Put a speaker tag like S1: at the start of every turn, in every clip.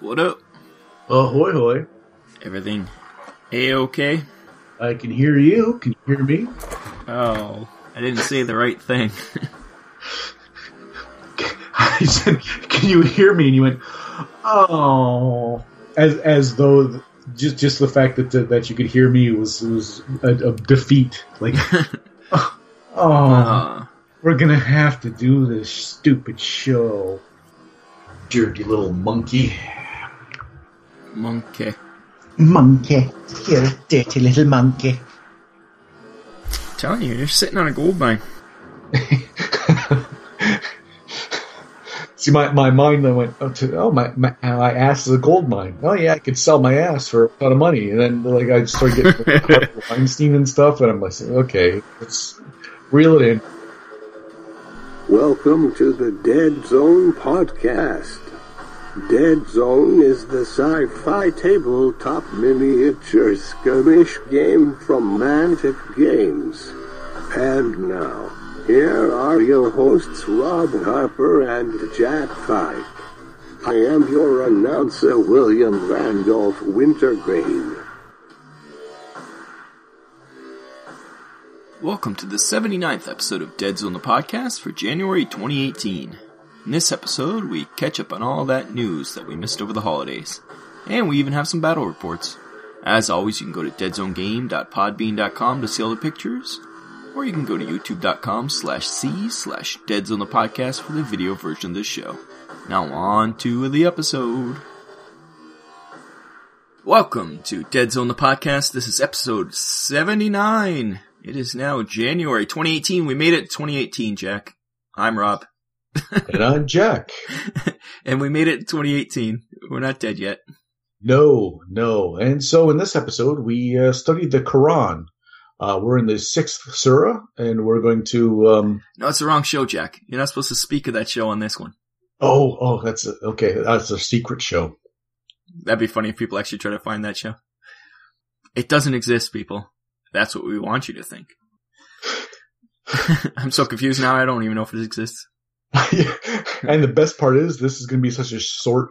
S1: What up?
S2: Ahoy hoy.
S1: Everything A-okay?
S2: I can hear you. Can you hear me?
S1: Oh, I didn't say the right thing.
S2: I said, can you hear me? And you went, oh. As though just the fact that you could hear me was a defeat. Like, we're going to have to do this stupid show. Dirty little monkey.
S1: Monkey.
S3: Monkey. You're a dirty little monkey.
S1: I'm telling you, you're sitting on a gold mine.
S2: See, my mind then went my ass is a gold mine. Oh yeah, I could sell my ass for a ton of money, and then like I started getting Weinstein and stuff, and I'm like, okay, let's reel it in.
S4: Welcome to the Dead Zone podcast. Dead Zone is the sci-fi tabletop miniature skirmish game from Mantic Games. And now, here are your hosts Rob Harper and Jack Pike. I am your announcer William Randolph Wintergreen.
S1: Welcome to the 79th episode of Dead Zone the podcast for January 2018. In this episode, we catch up on all that news that we missed over the holidays. And we even have some battle reports. As always, you can go to deadzonegame.podbean.com to see all the pictures. Or you can go to youtube.com/c/deadzonethepodcast for the video version of this show. Now on to the episode. Welcome to Dead Zone the podcast. This is episode 79. It is now January 2018. We made it 2018, Jack. I'm Rob.
S2: And I'm Jack.
S1: And we made it 2018. We're not dead yet.
S2: No. And so in this episode, we studied the Quran. We're in the 6th surah, and we're going to...
S1: No, it's the wrong show, Jack. You're not supposed to speak of that show on this one.
S2: Oh, that's... Okay, that's a secret show.
S1: That'd be funny if people actually try to find that show. It doesn't exist, people. That's what we want you to think. I'm so confused now, I don't even know if it exists.
S2: And the best part is, this is going to be such a short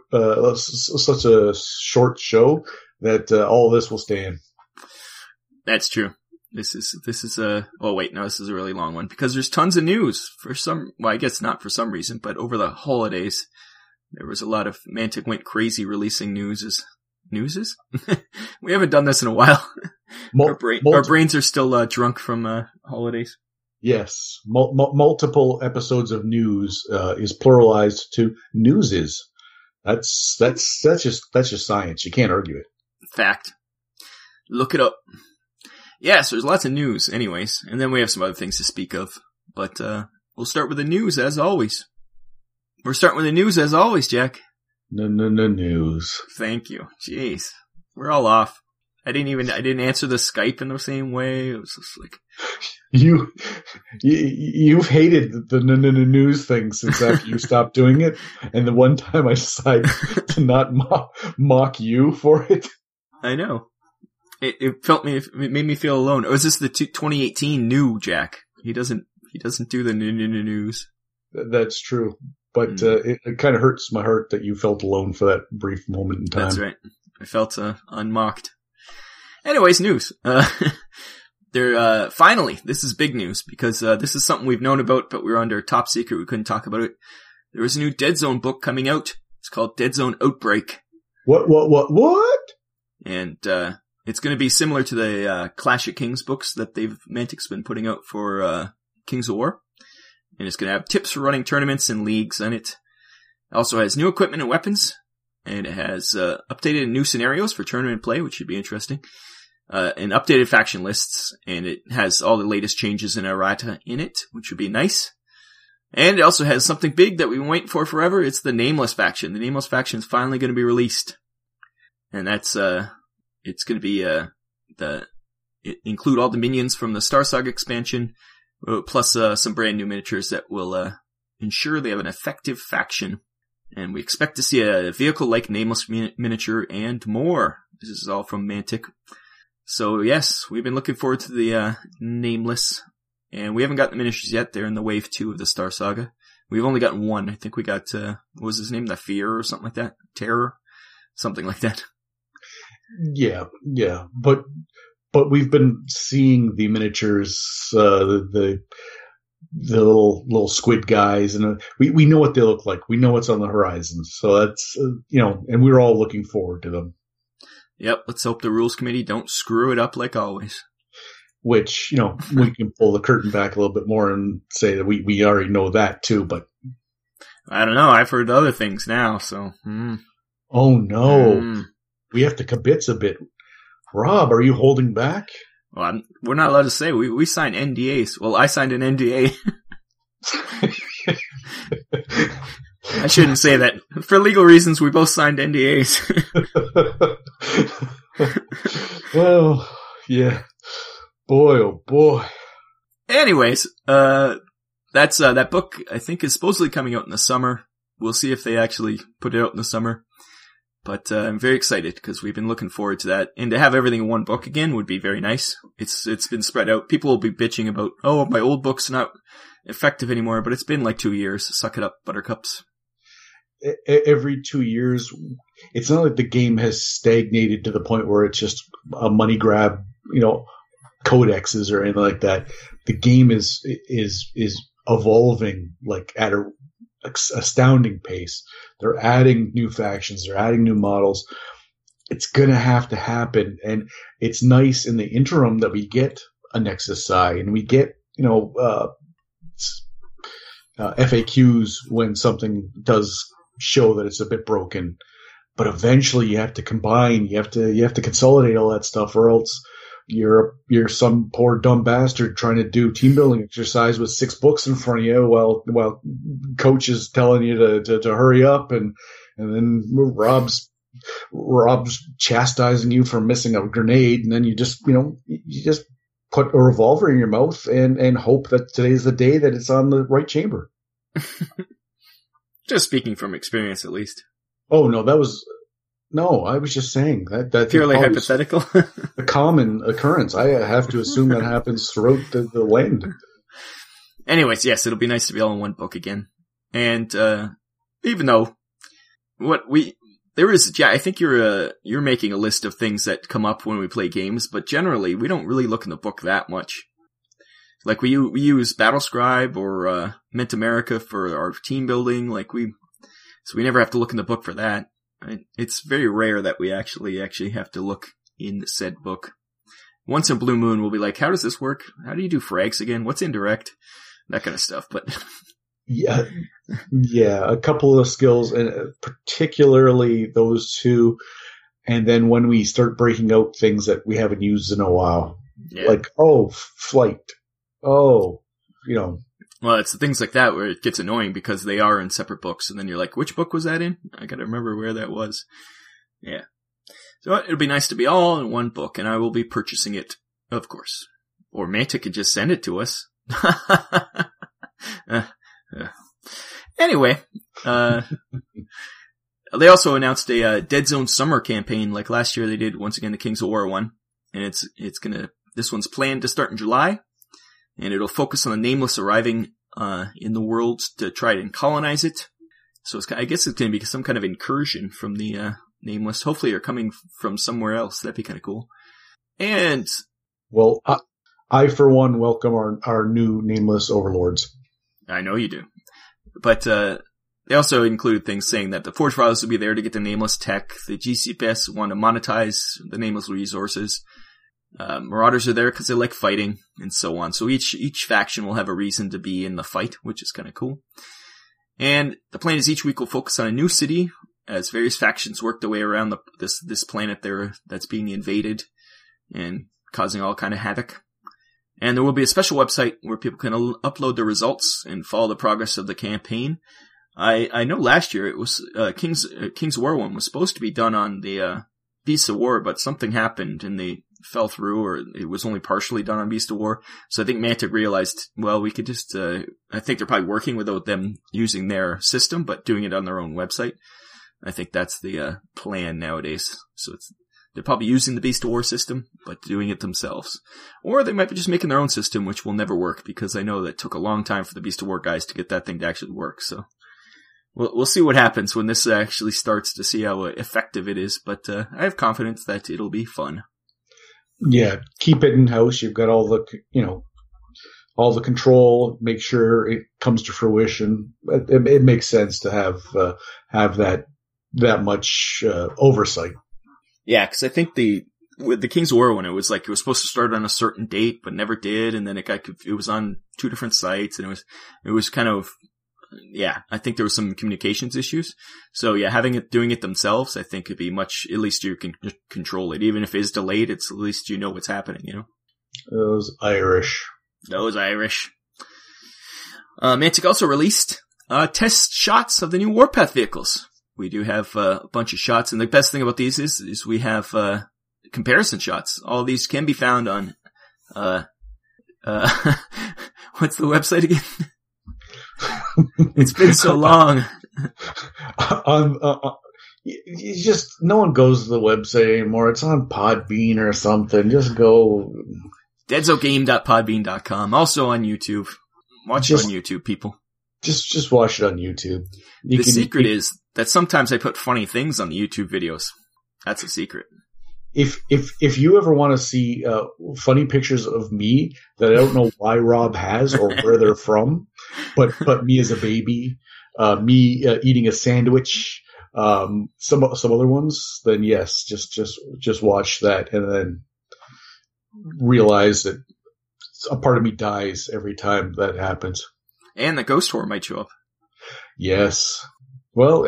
S2: show that all of this will stay in.
S1: That's true. This is a, oh wait, no, this is a really long one because there's tons of news for some, well, I guess not for some reason, but over the holidays, there was a lot of Mantic went crazy releasing newses? We haven't done this in a while. Our brains are still drunk from holidays.
S2: Yes. Multiple episodes of news is pluralized to newses. That's just science. You can't argue it.
S1: Fact. Look it up. Yeah, so there's lots of news anyways, and then we have some other things to speak of. But we'll start with the news as always. We're starting with the news as always, Jack.
S2: No news.
S1: Thank you. Jeez. We're all off. I didn't answer the Skype in the same way. It was just like...
S2: You've hated the news thing since after you stopped doing it, and the one time I decided to not mock you for it.
S1: I know. It made me feel alone. Or is this the 2018 new Jack? He doesn't do the news.
S2: That's true. But it kind of hurts my heart that you felt alone for that brief moment in time.
S1: That's right. I felt unmocked. Anyways, news. Finally, this is big news because this is something we've known about, but we were under top secret. We couldn't talk about it. There was a new Dead Zone book coming out. It's called Dead Zone Outbreak.
S2: What?
S1: And it's going to be similar to the Clash of Kings books that Mantic's been putting out for Kings of War. And it's going to have tips for running tournaments and leagues on it. It also has new equipment and weapons. And it has updated new scenarios for tournament play, which should be interesting. And updated faction lists. And it has all the latest changes in errata in it, which would be nice. And it also has something big that we've been waiting for forever. It's the Nameless faction. The Nameless faction is finally going to be released. And that's, it's going to be, include all the minions from the Star Saga expansion, plus some brand new miniatures that will ensure they have an effective faction. And we expect to see a vehicle-like Nameless miniature and more. This is all from Mantic. So yes, we've been looking forward to the Nameless. And we haven't got the miniatures yet. They're in the wave 2 of the Star Saga. We've only gotten one. I think we got, what was his name? The Fear or something like that? Terror? something like that.
S2: Yeah. But we've been seeing the miniatures, the little squid guys, and we know what they look like. We know what's on the horizon. So that's, and we're all looking forward to them.
S1: Yep. Let's hope the rules committee don't screw it up like always.
S2: Which, we can pull the curtain back a little bit more and say that we already know that too, but.
S1: I don't know. I've heard other things now, so.
S2: Oh no. We have to kibitz a bit. Rob, are you holding back?
S1: Well, we're not allowed to say. We signed NDAs. Well, I signed an NDA. I shouldn't say that. For legal reasons, we both signed NDAs.
S2: Well, yeah. Boy, oh boy.
S1: Anyways, that's, that book, I think, is supposedly coming out in the summer. We'll see if they actually put it out in the summer. But, I'm very excited because we've been looking forward to that. And to have everything in one book again would be very nice. It's been spread out. People will be bitching about, oh, my old book's not effective anymore, but it's been like 2 years. Suck it up, buttercups.
S2: Every 2 years, it's not like the game has stagnated to the point where it's just a money grab, codexes or anything like that. The game is evolving like at a astounding pace. They're adding new factions, they're adding new models. It's gonna have to happen, and it's nice in the interim that we get a Nexus Psi and we get FAQs when something does show that it's a bit broken. But eventually you have to combine, you have to consolidate all that stuff, or else you're some poor dumb bastard trying to do team building exercise with 6 books in front of you while coach is telling you to hurry up, and then Rob's chastising you for missing a grenade, and then you just put a revolver in your mouth and hope that today's the day that it's on the right chamber.
S1: Just speaking from experience, at least.
S2: Oh no, I was just saying that
S1: purely hypothetical.
S2: A common occurrence. I have to assume that happens throughout the land.
S1: Anyways, yes, it'll be nice to be all in one book again. And even though I think you're making a list of things that come up when we play games, but generally we don't really look in the book that much. Like we use Battlescribe or Mint America for our team building. So we never have to look in the book for that. It's very rare that we actually have to look in said book. Once in Blue Moon, we'll be like, how does this work? How do you do frags again? What's indirect? That kind of stuff. But
S2: yeah, a couple of skills, and particularly those two. And then when we start breaking out things that we haven't used in a while, like flight, well,
S1: it's the things like that where it gets annoying because they are in separate books, and then you're like, which book was that in? I gotta remember where that was. Yeah. So it'll be nice to be all in one book, and I will be purchasing it, of course. Or Mantic could just send it to us. Anyway, they also announced a Dead Zone summer campaign, like last year they did once again the Kings of War one, and this one's planned to start in July. And it'll focus on the Nameless arriving in the world to try and colonize it. So I guess it's going to be some kind of incursion from the Nameless. Hopefully they're coming from somewhere else. That'd be kind of cool. And
S2: well, I for one welcome our new Nameless overlords.
S1: I know you do. But they also included things saying that the Forge Fathers will be there to get the Nameless tech. The GCPS want to monetize the Nameless resources. Marauders are there because they like fighting, and so on. So each faction will have a reason to be in the fight, which is kind of cool. And the plan is each week will focus on a new city as various factions work their way around this planet that's being invaded and causing all kind of havoc. And there will be a special website where people can upload their results and follow the progress of the campaign. I know last year it was King's War one was supposed to be done on the Beasts of War, but something happened and they fell through, or it was only partially done on Beast of War. So I think Mantic realized, well, we could just, I think they're probably working without them using their system, but doing it on their own website. I think that's the plan nowadays. So they're probably using the Beast of War system, but doing it themselves. Or they might be just making their own system, which will never work, because I know that it took a long time for the Beast of War guys to get that thing to actually work. So we'll see what happens when this actually starts to see how effective it is. But I have confidence that it'll be fun.
S2: Yeah, keep it in house. You've got all the, all the control. Make sure it comes to fruition. It makes sense to have that much oversight.
S1: Yeah, because I think with the Kings of War one, it was supposed to start on a certain date, but never did, and then it was on 2 different sites, and it was kind of, yeah, I think there was some communications issues. So yeah, doing it themselves, I think it'd be at least you can control it. Even if it is delayed, at least you know what's happening,
S2: Those Irish.
S1: Mantic also released, test shots of the new Warpath vehicles. We do have a bunch of shots, and the best thing about these is we have, comparison shots. All these can be found on, what's the website again? It's been so long.
S2: No one goes to the website anymore. It's on Podbean or something. Just go.
S1: DeadZoneGame.podbean.com. Also on YouTube. Watch it on YouTube, people.
S2: Just watch it on YouTube.
S1: The secret is that sometimes I put funny things on the YouTube videos. That's a secret.
S2: If you ever want to see funny pictures of me that I don't know why Rob has or where they're from, but me as a baby, me eating a sandwich, some other ones, then yes, just watch that and then realize that a part of me dies every time that happens.
S1: And the ghost horror might show up.
S2: Yes. Well,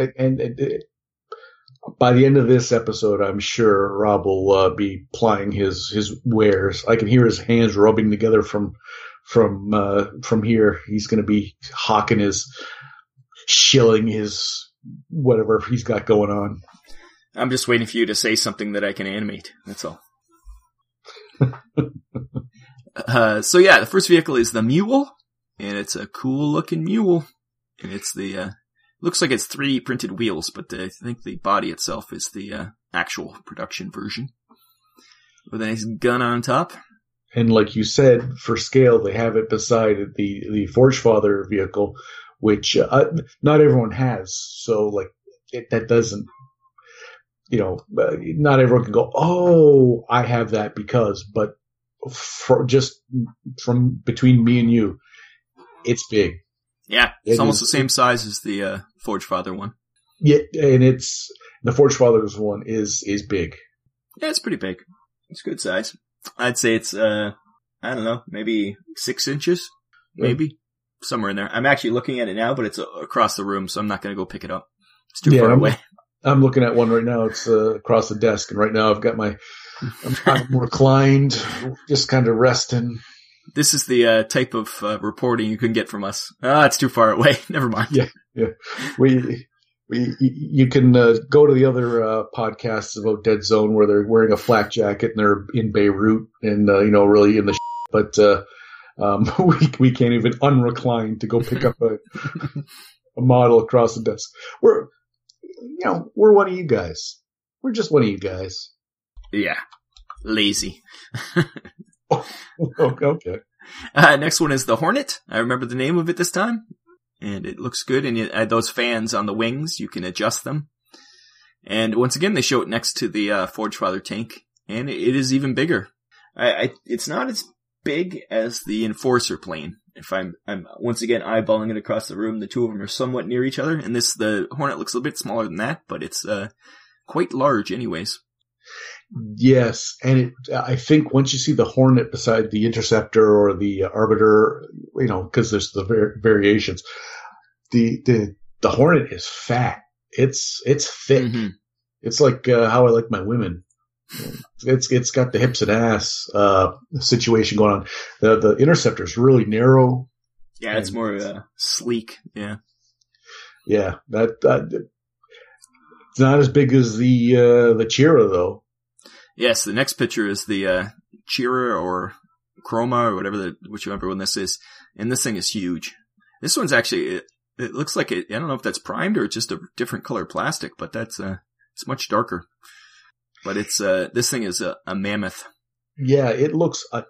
S2: by the end of this episode, I'm sure Rob will be plying his wares. I can hear his hands rubbing together from here. He's going to be shilling his whatever he's got going on.
S1: I'm just waiting for you to say something that I can animate. That's all. So yeah, the first vehicle is the Mule, and it's a cool looking mule, and it's looks like it's 3 printed wheels, but I think the body itself is the actual production version with a nice gun on top.
S2: And like you said, for scale, they have it beside the Forgefather vehicle, which not everyone has. So that doesn't, not everyone can go, oh, I have that because, but from between me and you, it's big.
S1: Yeah, it's almost the same size as the Forgefather one.
S2: Yeah, and the Forgefather's one is big.
S1: Yeah, it's pretty big. It's good size. I'd say it's I don't know, maybe 6 inches, maybe somewhere in there. I'm actually looking at it now, but it's across the room, so I'm not going to go pick it up. It's too far away.
S2: I'm looking at one right now. It's across the desk, and right now I've got I'm reclined, just kind of resting.
S1: This is the type of reporting you can get from us. It's too far away. Never mind.
S2: Yeah. You can go to the other podcasts about Dead Zone where they're wearing a flak jacket and they're in Beirut and really in the but we can't even unrecline to go pick up a model across the desk. We're one of you guys. We're just one of you guys.
S1: Yeah, lazy.
S2: Okay.
S1: Next one is the Hornet. I remember the name of it this time, and it looks good. And those fans on the wings, you can adjust them. And once again, they show it next to the Forgefather tank, and it is even bigger. It's not as big as the Enforcer plane. If I'm once again eyeballing it across the room, the two of them are somewhat near each other, and the Hornet looks a little bit smaller than that, but it's quite large, anyways.
S2: Yes, and I think once you see the Hornet beside the Interceptor or the Arbiter, because there's the variations, the Hornet is fat. It's thick. Mm-hmm. It's like how I like my women. It's got the hips and ass situation going on. The Interceptor is really narrow.
S1: Yeah, it's more sleek. Yeah.
S2: Yeah, that it's not as big as the Chira though.
S1: Yes, the next picture is the Chira or Chroma or whichever one this is, and this thing is huge. This one's actually it looks like I don't know if that's primed or just a different color plastic, but that's it's much darker. But it's this thing is a mammoth.
S2: Yeah, it looks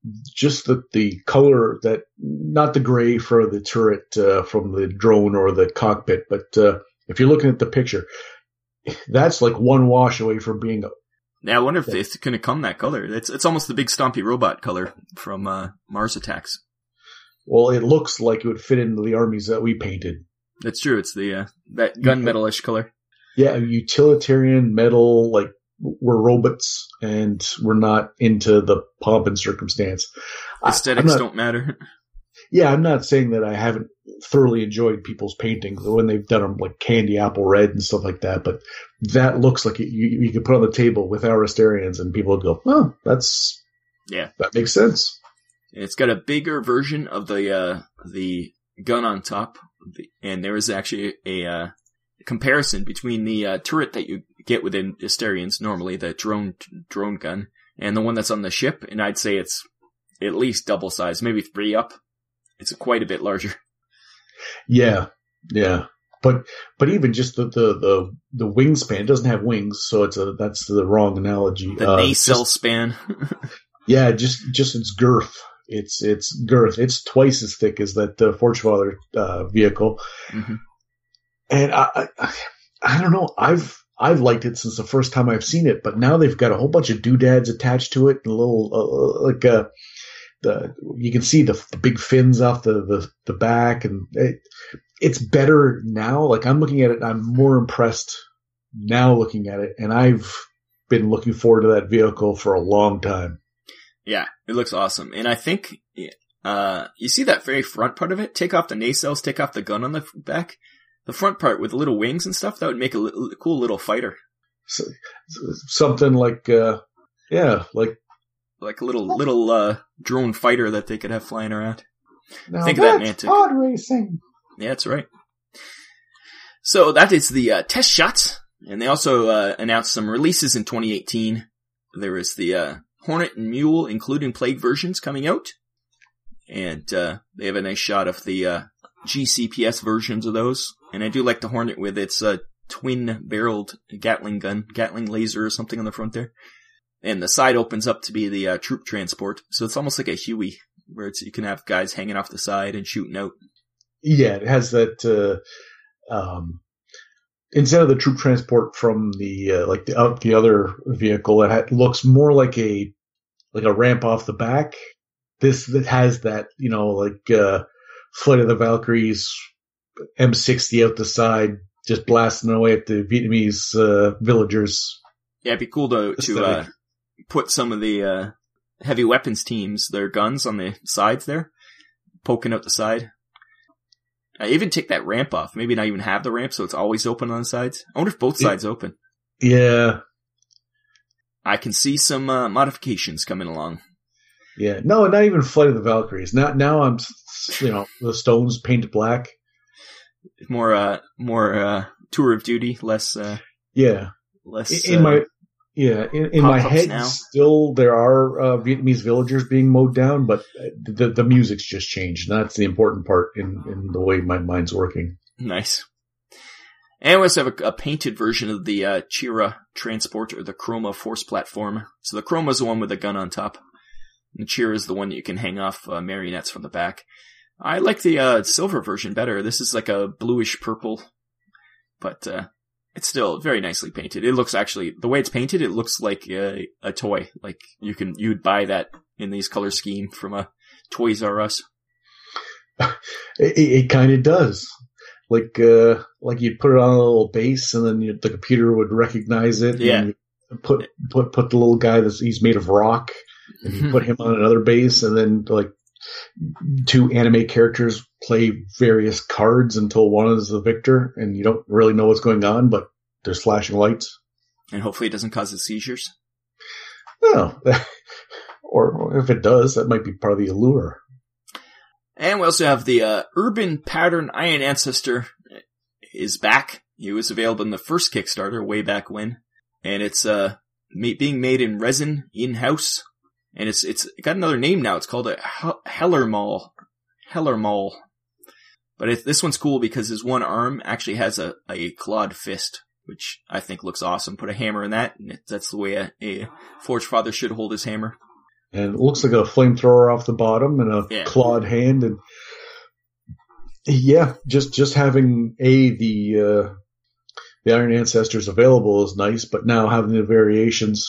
S2: just the color, that not the gray for the turret from the drone or the cockpit, but if you're looking at the picture, that's like one wash away from being
S1: Yeah, I wonder if it's going to come that color. It's almost the big stompy robot color from Mars Attacks.
S2: Well, it looks like it would fit into the armies that we painted.
S1: That's true. It's the that gunmetal-ish color.
S2: Yeah, utilitarian metal, like we're robots and we're not into the pomp and circumstance.
S1: Aesthetics don't matter.
S2: Yeah, I'm not saying that I haven't thoroughly enjoyed people's paintings when they've done them like candy apple red and stuff like that, but that looks like you could put on the table with our Asterians and people would go, oh, that makes sense.
S1: It's got a bigger version of the gun on top, and there is actually a comparison between the turret that you get within Asterians normally, the drone gun, and the one that's on the ship, and I'd say it's at least double size, maybe 3 up. It's quite a bit larger. Yeah.
S2: But even just the wingspan, it doesn't have wings, so that's the wrong analogy.
S1: The nacelle span.
S2: Yeah, just its girth. It's girth. It's twice as thick as that Forge Father vehicle. Mm-hmm. And I don't know. I've liked it since the first time I've seen it, but now they've got a whole bunch of doodads attached to it, and a little you can see the big fins off the back, and it's better now. Like I'm looking at it, I'm more impressed now looking at it, and I've been looking forward to that vehicle for a long time.
S1: Yeah, it looks awesome. And I think, you see that very front part of it? Take off the nacelles, take off the gun on the back. The front part with the little wings and stuff, that would make a cool little fighter.
S2: So, something like,
S1: like a little drone fighter that they could have flying around.
S2: Now
S1: think of that, Mantic.
S2: Pod racing.
S1: Yeah, that's right. So that is the test shots. And they also announced some releases in 2018. There is the Hornet and Mule, including Plague versions, coming out. And they have a nice shot of the GCPS versions of those. And I do like the Hornet with its twin-barreled Gatling gun, Gatling laser or something on the front there. And the side opens up to be the troop transport. So it's almost like a Huey, where you can have guys hanging off the side and shooting out.
S2: Yeah, it has that... instead of the troop transport from the other vehicle, it looks more like a ramp off the back. This has that, Flight of the Valkyries M60 out the side, just blasting away at the Vietnamese villagers.
S1: Yeah, it'd be cool to put some of the heavy weapons teams, their guns on the sides there, poking out the side. I even take that ramp off. Maybe not even have the ramp, so it's always open on the sides. I wonder if both sides open.
S2: Yeah.
S1: I can see some modifications coming along.
S2: Yeah. No, not even Flight of the Valkyries. Now I'm, the stones painted black.
S1: More Tour of Duty, less.
S2: Yeah.
S1: Less.
S2: In my head,
S1: now.
S2: Still there are Vietnamese villagers being mowed down, but the music's just changed. That's the important part in the way my mind's working.
S1: Nice. And we also have a painted version of the Chira transport, or the Chroma Force platform. So the Chroma is the one with the gun on top. And the Chira is the one that you can hang off marionettes from the back. I like the silver version better. This is like a bluish purple, but it's still very nicely painted. It looks actually, the way it's painted, it looks like a toy. Like you'd buy that in these color scheme from a Toys R Us.
S2: It kind of does. Like you'd put it on a little base, and then the computer would recognize it.
S1: Yeah.
S2: And put the little guy he's made of rock, and you put him on another base, and then like 2 anime characters play various cards until one is the victor, and you don't really know what's going on, but there's flashing lights.
S1: And hopefully it doesn't cause the seizures.
S2: No. Or if it does, that might be part of the allure.
S1: And we also have the Urban Pattern Iron Ancestor is back. He was available in the first Kickstarter way back when. And it's being made in resin in-house. And it's got another name now. It's called a Hellermaul. But this one's cool because his one arm actually has a clawed fist, which I think looks awesome. Put a hammer in that, and that's the way a Forge Father should hold his hammer.
S2: And it looks like a flamethrower off the bottom and a clawed hand. And yeah, just having the Iron Ancestors available is nice, but now having the variations,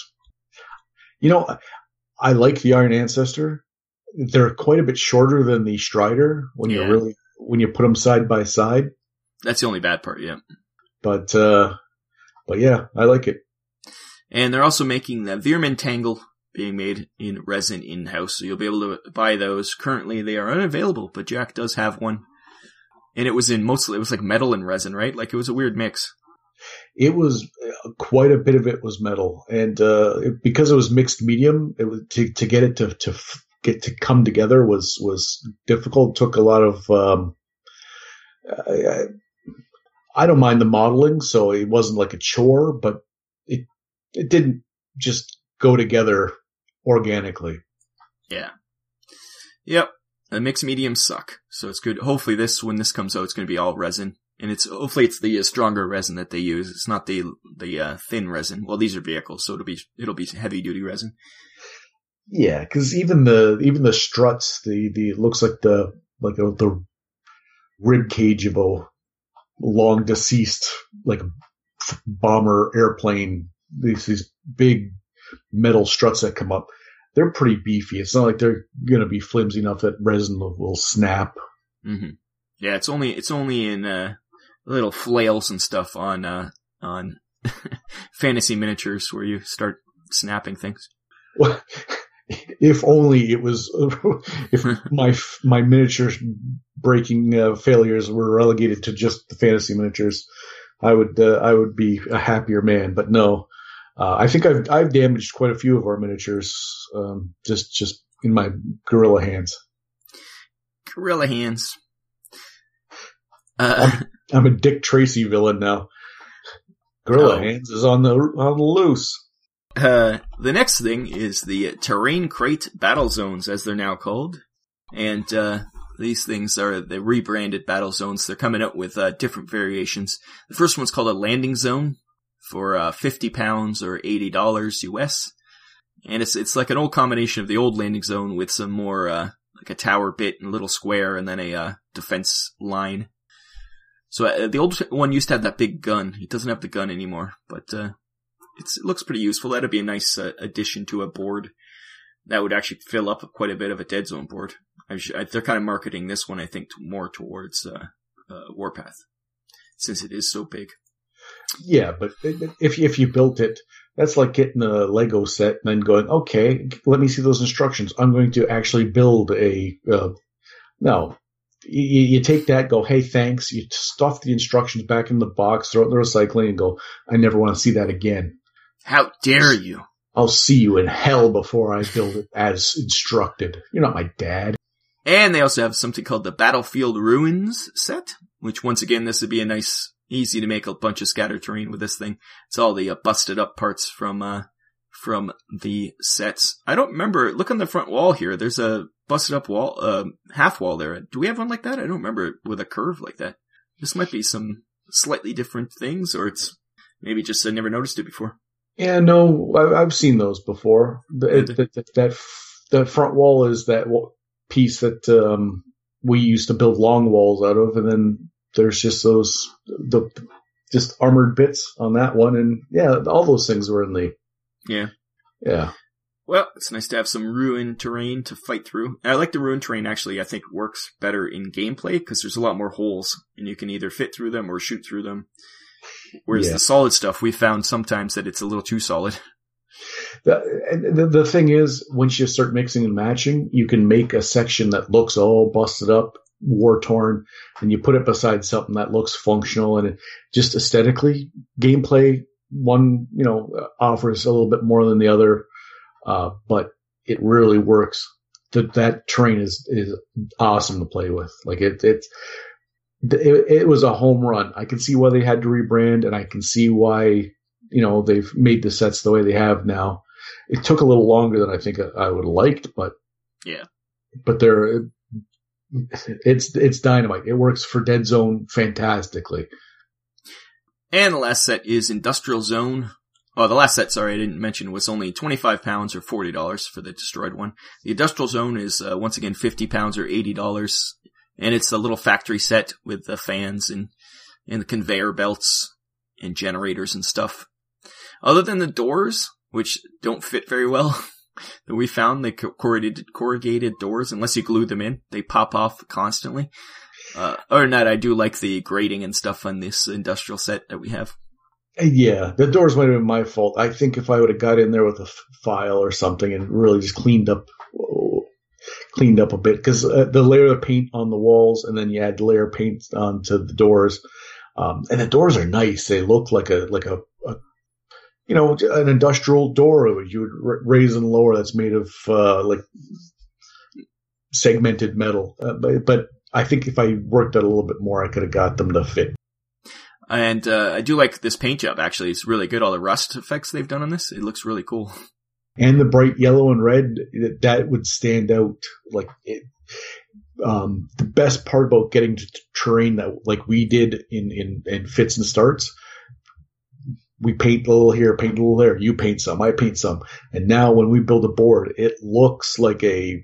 S2: I like the Iron Ancestor. They're quite a bit shorter than the Strider when you put them side by side.
S1: That's the only bad part, yeah.
S2: But yeah, I like it.
S1: And they're also making the Veerman Tangle being made in resin in-house, so you'll be able to buy those. Currently, they are unavailable, but Jack does have one. And it was like metal and resin, right? Like, it was a weird mix.
S2: It was quite a bit of it was metal, and because it was mixed medium, it was to get it to come together was difficult. Took a lot of. I don't mind the modeling, so it wasn't like a chore, but it didn't just go together organically.
S1: Yeah. Yep. The mixed mediums suck, so it's good. Hopefully when this comes out, it's going to be all resin. And hopefully it's the stronger resin that they use. It's not the thin resin. Well, these are vehicles, so it'll be heavy duty resin.
S2: Yeah, because even the struts, the looks like the rib cage of a long deceased like bomber airplane. These big metal struts that come up, they're pretty beefy. It's not like they're going to be flimsy enough that resin will snap.
S1: Mm-hmm. Yeah, it's only in little flails and stuff on fantasy miniatures where you start snapping things.
S2: Well, if only it was if my miniature breaking failures were relegated to just the fantasy miniatures, I would be a happier man. But no. I think I've damaged quite a few of our miniatures, just in my gorilla hands.
S1: Gorilla hands.
S2: I'm a Dick Tracy villain now. Gorilla hands is on the loose.
S1: The next thing is the Terrain Crate Battle Zones, as they're now called, and these things are the rebranded Battle Zones. They're coming out with different variations. The first one's called a Landing Zone, for £50 or $80 US. And it's like an old combination of the old landing zone with some more like a tower bit and a little square and then a defense line. So the old one used to have that big gun. It doesn't have the gun anymore, but it looks pretty useful. That'd be a nice addition to a board. That would actually fill up quite a bit of a Dead Zone board. They're kind of marketing this one, I think, more towards Warpath, since it is so big.
S2: Yeah, but if you built it, that's like getting a Lego set and then going, okay, let me see those instructions. I'm going to actually build no. You take that, go, hey, thanks. You stuff the instructions back in the box, throw it in the recycling, and go, I never want to see that again.
S1: How dare you?
S2: I'll see you in hell before I build it as instructed. You're not my dad.
S1: And they also have something called the Battlefield Ruins set, which once again, this would be a nice, easy to make a bunch of scatter terrain with this thing. It's all the busted up parts from the sets. I don't remember. Look on the front wall here. There's a busted up wall, half wall there. Do we have one like that? I don't remember it with a curve like that. This might be some slightly different things, or it's maybe just I never noticed it before.
S2: Yeah, no, I've seen those before. That front wall is that piece that we used to build long walls out of, and then there's just just armored bits on that one, and yeah, all those things were in the yeah.
S1: Well, it's nice to have some ruin terrain to fight through. I like the ruin terrain, actually. I think works better in gameplay because there's a lot more holes, and you can either fit through them or shoot through them. Whereas the solid stuff, we found sometimes that it's a little too solid.
S2: The thing is, once you start mixing and matching, you can make a section that looks all busted up, war-torn, and you put it beside something that looks functional, and it just aesthetically, gameplay, one, offers a little bit more than the other, but it really works. That terrain is awesome to play with. Like it was a home run. I can see why they had to rebrand, and I can see why, they've made the sets the way they have now. It took a little longer than I think I would have liked, but
S1: yeah,
S2: but it's dynamite. It works for Dead Zone fantastically.
S1: And the last set is Industrial Zone Oh, the last set, sorry, I didn't mention, was only £25 or $40 for the destroyed one. The Industrial Zone is, once again, £50 or $80. And it's a little factory set with the fans and the conveyor belts and generators and stuff. Other than the doors, which don't fit very well, that we found, the corrugated doors, unless you glue them in, they pop off constantly. Other than that, I do like the grating and stuff on this industrial set that we have.
S2: Yeah, the doors might have been my fault. I think if I would have got in there with a file or something and really just cleaned up a bit, because the layer of paint on the walls, and then you add the layer of paint onto the doors, and the doors are nice. They look like a an industrial door you would raise and lower that's made of like segmented metal. But I think if I worked out a little bit more, I could have got them to fit.
S1: And I do like this paint job, actually. It's really good. All the rust effects they've done on this. It looks really cool.
S2: And the bright yellow and red, that would stand out. Like it, the best part about getting to terrain that, like we did in fits and starts, we paint a little here, paint a little there. You paint some, I paint some. And now when we build a board, it looks like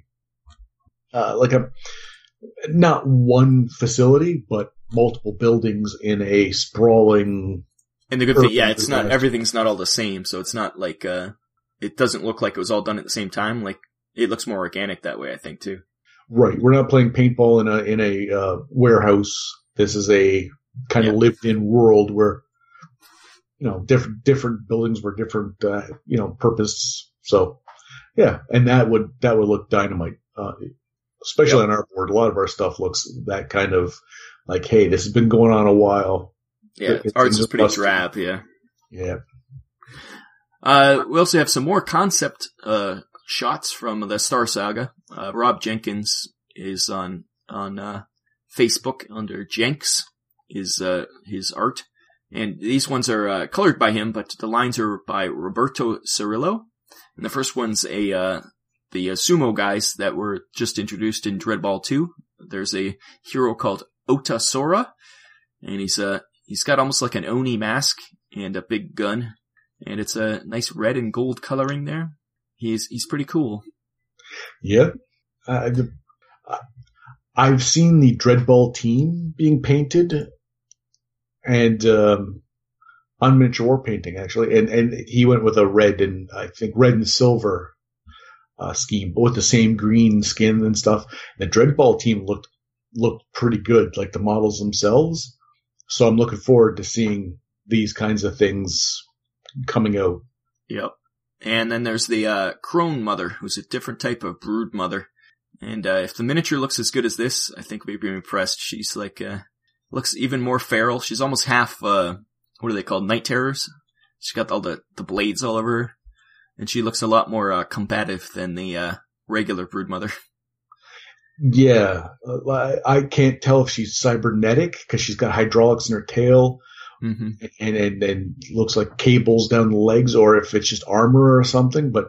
S2: not one facility, but multiple buildings in a sprawling.
S1: And the good thing, it's not, everything's not all the same, so it's not like, it doesn't look like it was all done at the same time. Like, it looks more organic that way, I think, too.
S2: Right. We're not playing paintball in a warehouse. This is a kind of lived-in world where, different buildings were different, purpose. So, yeah. And that would look dynamite. Especially on our board. A lot of our stuff looks that kind of like, hey, this has been going on a while.
S1: Yeah, art's is pretty drab, yeah.
S2: Yeah.
S1: We also have some more concept shots from the Star Saga. Rob Jenkins is on Facebook under Jenks is his art. And these ones are colored by him, but the lines are by Roberto Cirillo. And the first one's the sumo guys that were just introduced in Dreadball 2. There's a hero called Ota Sora, and he's got almost like an Oni mask and a big gun, and it's a nice red and gold coloring there. He's pretty cool.
S2: Yeah. I've seen the Dreadball team being painted, and on miniature war painting actually, and he went with a red and I think red and silver scheme, but with the same green skin and stuff. The Dreadball team looked pretty good, like the models themselves. So I'm looking forward to seeing these kinds of things coming out.
S1: Yep. And then there's the Crone Mother, who's a different type of brood mother. And if the miniature looks as good as this, I think we'd be impressed. She's like looks even more feral. She's almost half what are they called? Night Terrors. She's got all the blades all over her. And she looks a lot more combative than the regular broodmother.
S2: Yeah. I can't tell if she's cybernetic because she's got hydraulics in her tail, mm-hmm. and looks like cables down the legs, or if it's just armor or something. But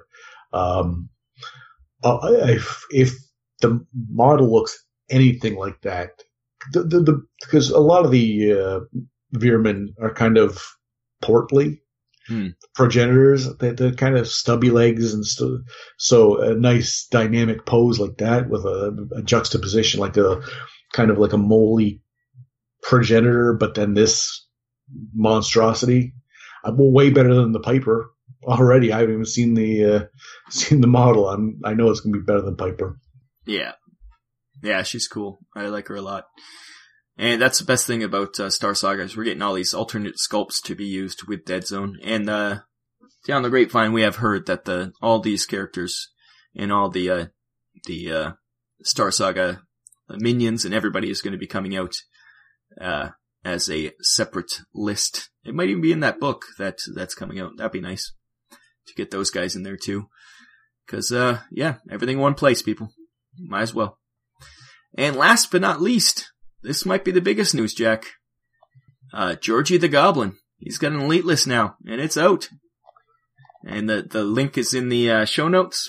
S2: if the model looks anything like that, because a lot of the Veermen are kind of portly. Progenitors, they're kind of stubby legs and so a nice dynamic pose like that with a juxtaposition, like a kind of like a moly progenitor, but then this monstrosity, way better than the Piper already. I haven't even seen the model. I know it's gonna be better than Piper.
S1: Yeah, she's cool. I like her a lot. And that's the best thing about Star Saga is we're getting all these alternate sculpts to be used with Dead Zone. And down the grapevine, we have heard that all these characters and all the Star Saga minions and everybody is going to be coming out as a separate list. It might even be in that book that's coming out. That'd be nice to get those guys in there too. Because everything in one place, people. Might as well. And last but not least, this might be the biggest news, Jack. Georgie the Goblin. He's got an elite list now, and it's out. And the link is in the show notes.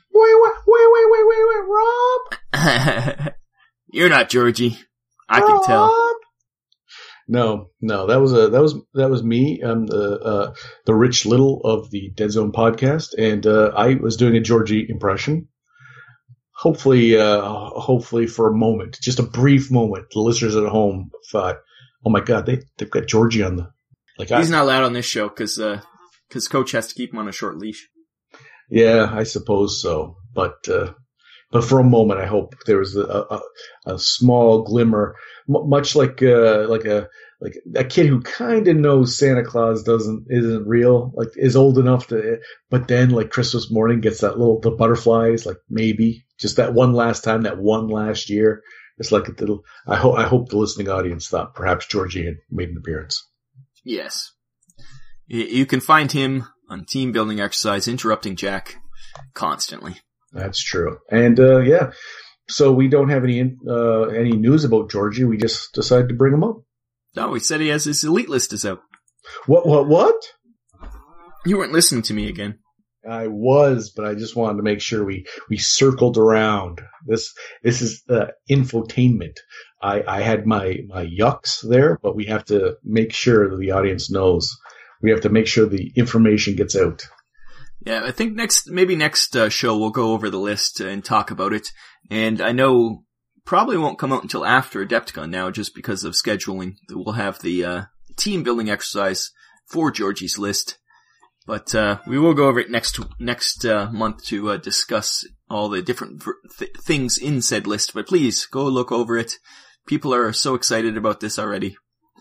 S2: Wait, Rob!
S1: You're not Georgie. I can tell.
S2: No, that was me. The Rich Little of the Dead Zone podcast, and I was doing a Georgie impression. Hopefully for a moment, just a brief moment, the listeners at home thought, "Oh my God, they've got Georgie on the."
S1: He's not allowed on this show because Coach has to keep him on a short leash.
S2: Yeah, I suppose so, but for a moment, I hope there was a small glimmer, much like a kid who kind of knows Santa Claus isn't real, like is old enough to, but then like Christmas morning gets the butterflies, like maybe just that one last time, that one last year. It's like a little. I hope the listening audience thought perhaps Georgie had made an appearance.
S1: Yes, you can find him on Team Building Exercise interrupting Jack constantly.
S2: That's true. And, so we don't have any news about Georgie. We just decided to bring him up.
S1: No, he said he has his elite list is out.
S2: What?
S1: You weren't listening to me again.
S2: I was, but I just wanted to make sure we circled around. This is, infotainment. I had my yucks there, but we have to make sure that the audience knows. We have to make sure the information gets out.
S1: Yeah, I think next show we'll go over the list and talk about it. And I know probably won't come out until after Adepticon now, just because of scheduling. We'll have the team building exercise for Georgie's list. But we will go over it next month to discuss all the different things in said list. But please go look over it. People are so excited about this already.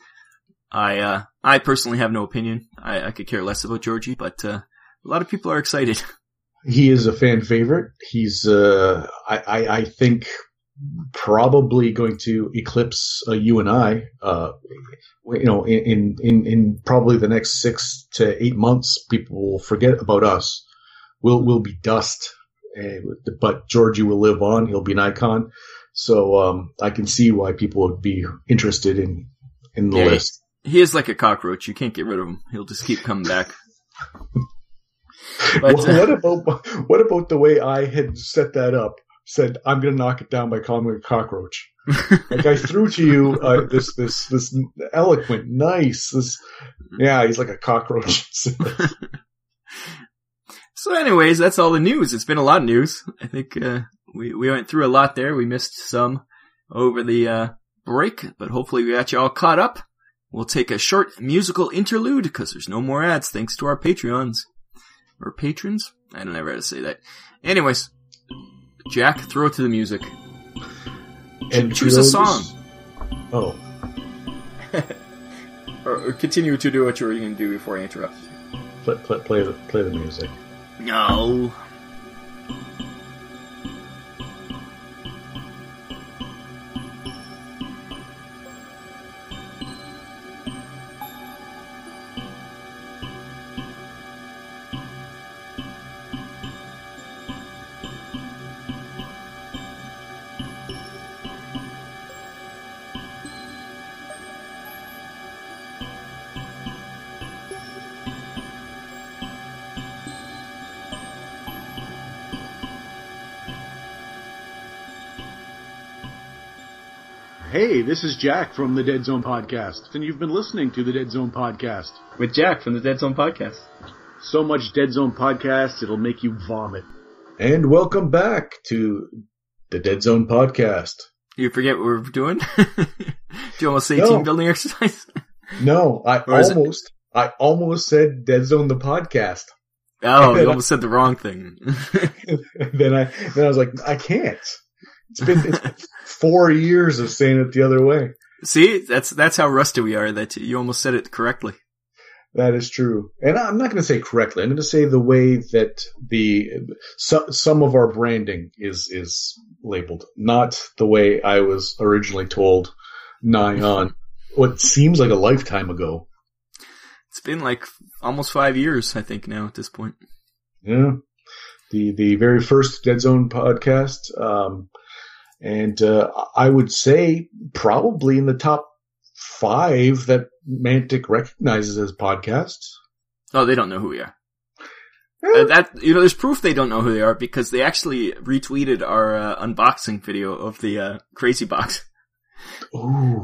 S1: I personally have no opinion. I could care less about Georgie, but a lot of people are excited.
S2: He is a fan favorite. He's, I think, probably going to eclipse you and I. In probably the next 6 to 8 months, people will forget about us. We'll be dust, but Georgie will live on. He'll be an icon. So I can see why people would be interested in the list. He
S1: is like a cockroach. You can't get rid of him. He'll just keep coming back. But,
S2: what about the way I had set that up? Said I'm going to knock it down by calling it a cockroach. Like I threw to you this eloquent, nice. He's like a cockroach.
S1: So, anyways, that's all the news. It's been a lot of news. I think we went through a lot there. We missed some over the break, but hopefully we got you all caught up. We'll take a short musical interlude because there's no more ads thanks to our Patreons. Or patrons? I don't know how to say that. Anyways, Jack, throw it to the music. And choose a song.
S2: Oh.
S1: or continue to do what you were going to do before I interrupt.
S2: Play the music.
S1: No.
S5: Hey, this is Jack from the Dead Zone Podcast, and you've been listening to the Dead Zone Podcast.
S1: With Jack from the Dead Zone Podcast.
S5: So much Dead Zone Podcast, it'll make you vomit.
S2: And welcome back to the Dead Zone Podcast.
S1: You forget what we're doing? Do you almost say team building exercise?
S2: No, I almost said Dead Zone the Podcast.
S1: Oh, you almost said the wrong thing.
S2: then I was like, I can't. It's been 4 years of saying it the other way.
S1: See, that's how rusty we are, that you almost said it correctly.
S2: That is true. And I'm not going to say correctly. I'm going to say the way that some of our branding is labeled, not the way I was originally told nigh on what seems like a lifetime ago.
S1: It's been like almost 5 years, I think, now at this point.
S2: Yeah. The very first Dead Zone podcast, and I would say probably in the top 5 that Mantic recognizes as podcasts.
S1: Oh, they don't know who we are. Yeah. There's proof they don't know who they are because they actually retweeted our unboxing video of the Crazy Box.
S2: Ooh.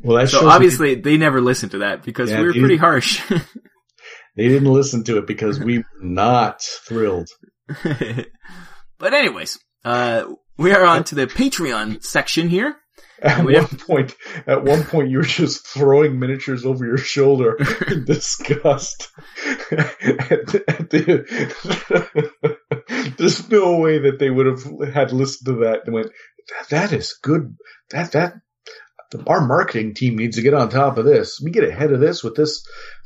S2: Well, that
S1: So obviously they never listened to that because we were pretty harsh.
S2: They didn't listen to it because we were not thrilled.
S1: But anyways, we are on to the Patreon section here.
S2: At one point, you were just throwing miniatures over your shoulder in disgust. There's no way that they would have had listened to that and went, "That is good. Our marketing team needs to get on top of this. We get ahead of this with this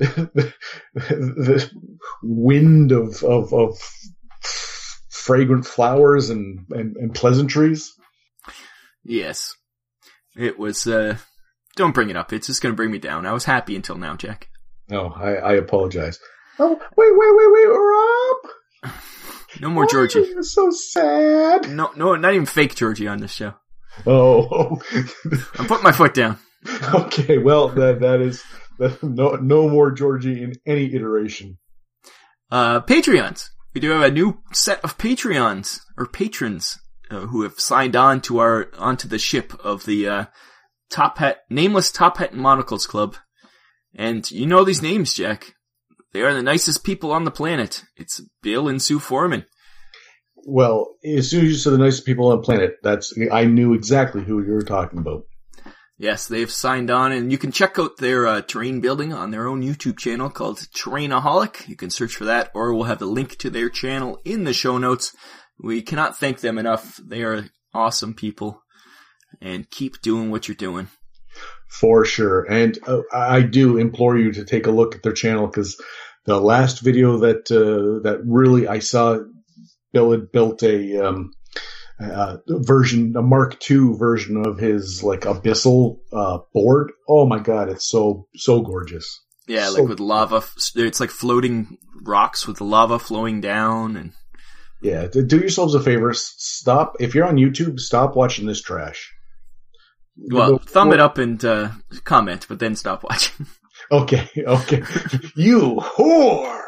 S2: wind of fragrant flowers and pleasantries."
S1: Yes. It was, don't bring it up. It's just going to bring me down. I was happy until now, Jack.
S2: Oh, I apologize. Oh, wait, Rob!
S1: No more Georgie.
S2: You're so sad.
S1: No, not even fake Georgie on this show.
S2: Oh.
S1: I'm putting my foot down.
S2: Okay, well, that is no more Georgie in any iteration.
S1: Patreons. We do have a new set of Patreons, or patrons, who have signed on to onto the ship of the nameless Top Hat and Monocles Club. And you know these names, Jack. They are the nicest people on the planet. It's Bill and Sue Foreman.
S2: Well, as soon as you said the nicest people on the planet, I knew exactly who you were talking about.
S1: Yes, they've signed on, and you can check out their terrain building on their own YouTube channel called Terrainaholic. You can search for that, or we'll have the link to their channel in the show notes. We cannot thank them enough. They are awesome people, and keep doing what you're doing.
S2: For sure. And I do implore you to take a look at their channel, because the last video that really I saw, Bill had built a Mark II version of his like abyssal board. Oh my god, it's so gorgeous.
S1: Yeah, like with lava. It's like floating rocks with the lava flowing down. And
S2: yeah, do yourselves a favor. Stop. If you're on YouTube, stop watching this trash.
S1: Well, thumb it up and comment, but then stop watching.
S2: Okay. You whore!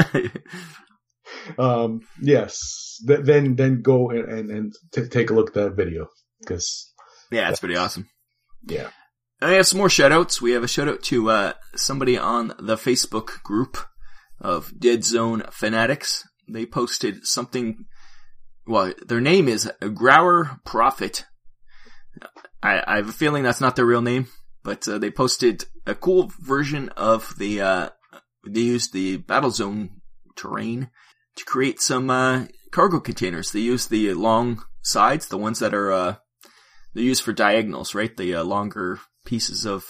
S2: Yes. Then go and take a look at that video.
S1: Yeah, it's pretty awesome.
S2: Yeah.
S1: I have some more shout-outs. We have a shout-out to somebody on the Facebook group of Dead Zone Fanatics. They posted something. Well, their name is Grower Prophet. I have a feeling that's not their real name, but they posted a cool version of they used the Battlezone terrain to create some cargo containers. They used the long sides, the ones that are they're used for diagonals, right? The longer pieces of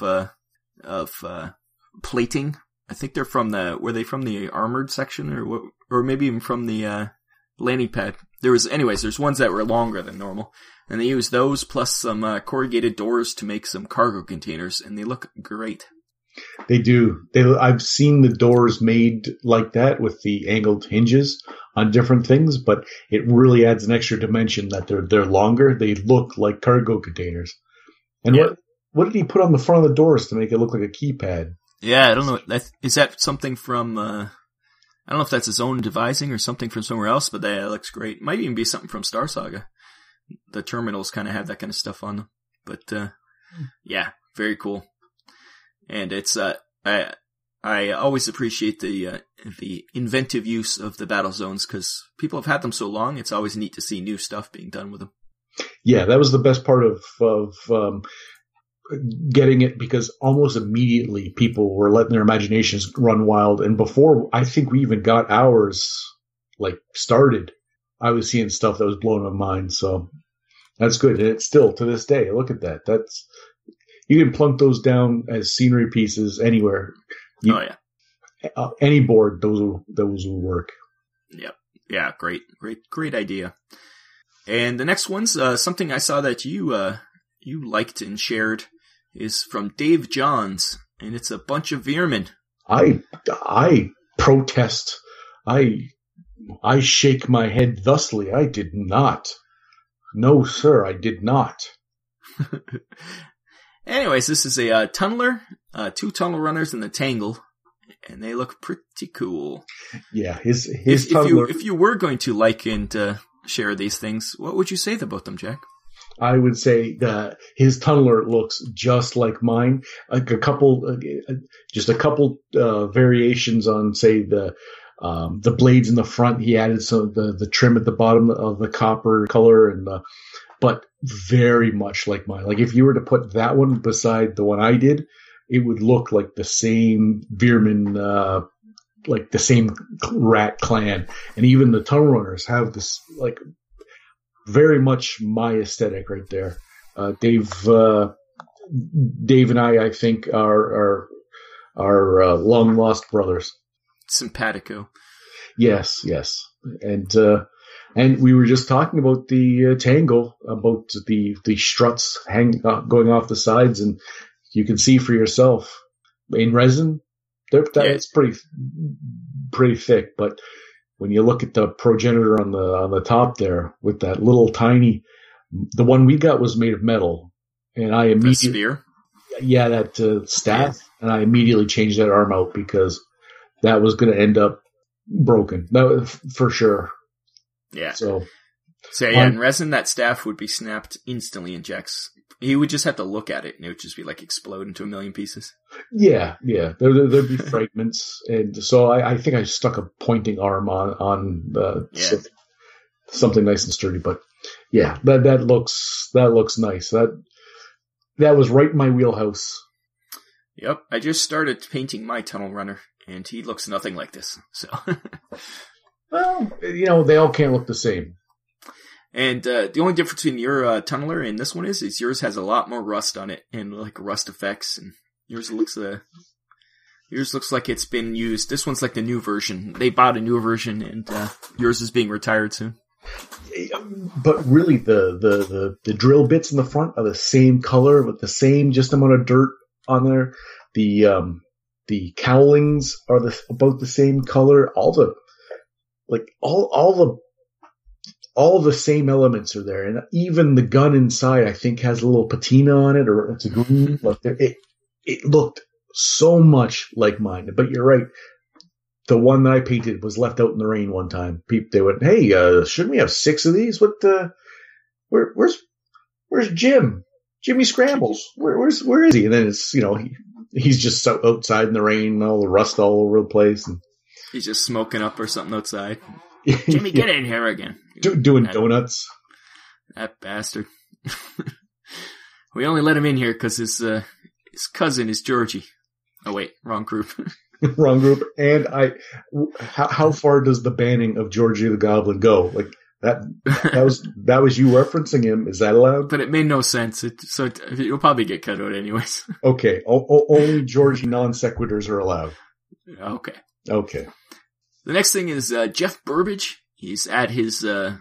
S1: plating. I think they're were they from the armored section or maybe even from the landing pad? There's ones that were longer than normal. And they use those plus some corrugated doors to make some cargo containers, and they look great.
S2: They do. I've seen the doors made like that with the angled hinges on different things, but it really adds an extra dimension that they're longer. They look like cargo containers. And yeah. What did he put on the front of the doors to make it look like a keypad?
S1: Yeah, I don't know. Is that something from? I don't know if that's his own devising or something from somewhere else, but that looks great. Might even be something from Star Saga. The terminals kind of have that kind of stuff on them. But, yeah, very cool. And it's, I always appreciate the inventive use of the battle zones, because people have had them so long, it's always neat to see new stuff being done with them.
S2: Yeah, that was the best part of getting it, because almost immediately people were letting their imaginations run wild. And before I think we even got ours, started, I was seeing stuff that was blowing my mind, so that's good. And it's still, to this day, look at that. You can plunk those down as scenery pieces anywhere. Any board, those will work. Yep.
S1: Yeah, great idea. And the next one's something I saw that you liked and shared is from Dave Johns, and it's a bunch of Veermen.
S2: I protest. I shake my head thusly. I did not. No, sir, I did not.
S1: Anyways, this is a tunneler, 2 tunnel runners in the Tangle, and they look pretty cool.
S2: Yeah, his tunneler.
S1: If you were going to like and share these things, what would you say about them, Jack?
S2: I would say that his tunneler looks just like mine. Like just a couple variations on, say, the blades in the front. He added some the trim at the bottom of the copper color, but very much like mine. Like if you were to put that one beside the one I did, it would look like the same Veerman, like the same rat clan. And even the tunnel runners have this, like, very much my aesthetic right there. Dave and I think are long lost brothers.
S1: Simpatico.
S2: Yes. And we were just talking about the Tango, about the struts going off the sides, and you can see for yourself in resin. It's pretty thick, but when you look at the progenitor on the top there with that little tiny, the one we got was made of metal, and I immediately
S1: sphere.
S2: Yeah, that staff, and I immediately changed that arm out because that was going to end up broken. That for sure.
S1: Yeah.
S2: So
S1: yeah, in resin, that staff would be snapped instantly in Jack's. He would just have to look at it, and it would just be like explode into a million pieces. Yeah.
S2: There'd be fragments, and so I think I stuck a pointing arm on something nice and sturdy. But yeah, that looks nice. That was right in my wheelhouse.
S1: Yep, I just started painting my tunnel runner, and he looks nothing like this. So,
S2: well, they all can't look the same.
S1: And the only difference between your tunneler and this one is yours has a lot more rust on it and like rust effects, and yours looks like it's been used. This one's like the new version. They bought a newer version, and yours is being retired soon.
S2: But really, the drill bits in the front are the same color with the same just amount of dirt on there. The cowlings are about the same color. All the same elements are there, and even the gun inside, I think, has a little patina on it, or it's a green. It looked so much like mine. But you're right. The one that I painted was left out in the rain one time. They went, "Hey, shouldn't we have 6 of these? Where's Jim? Jimmy Scrambles? Where is he?" And then it's he's just outside in the rain, all the rust all over the place, and
S1: he's just smoking up or something outside. Jimmy, get in here again.
S2: Doing donuts.
S1: That bastard. We only let him in here because his cousin is Georgie. Oh wait, wrong group.
S2: Wrong group. And how far does the banning of Georgie the Goblin go? Like that was you referencing him. Is that allowed?
S1: But it made no sense. It'll probably get cut out anyways.
S2: Okay. Only Georgie non sequiturs are allowed.
S1: Okay. The next thing is Jeff Burbage. He's at his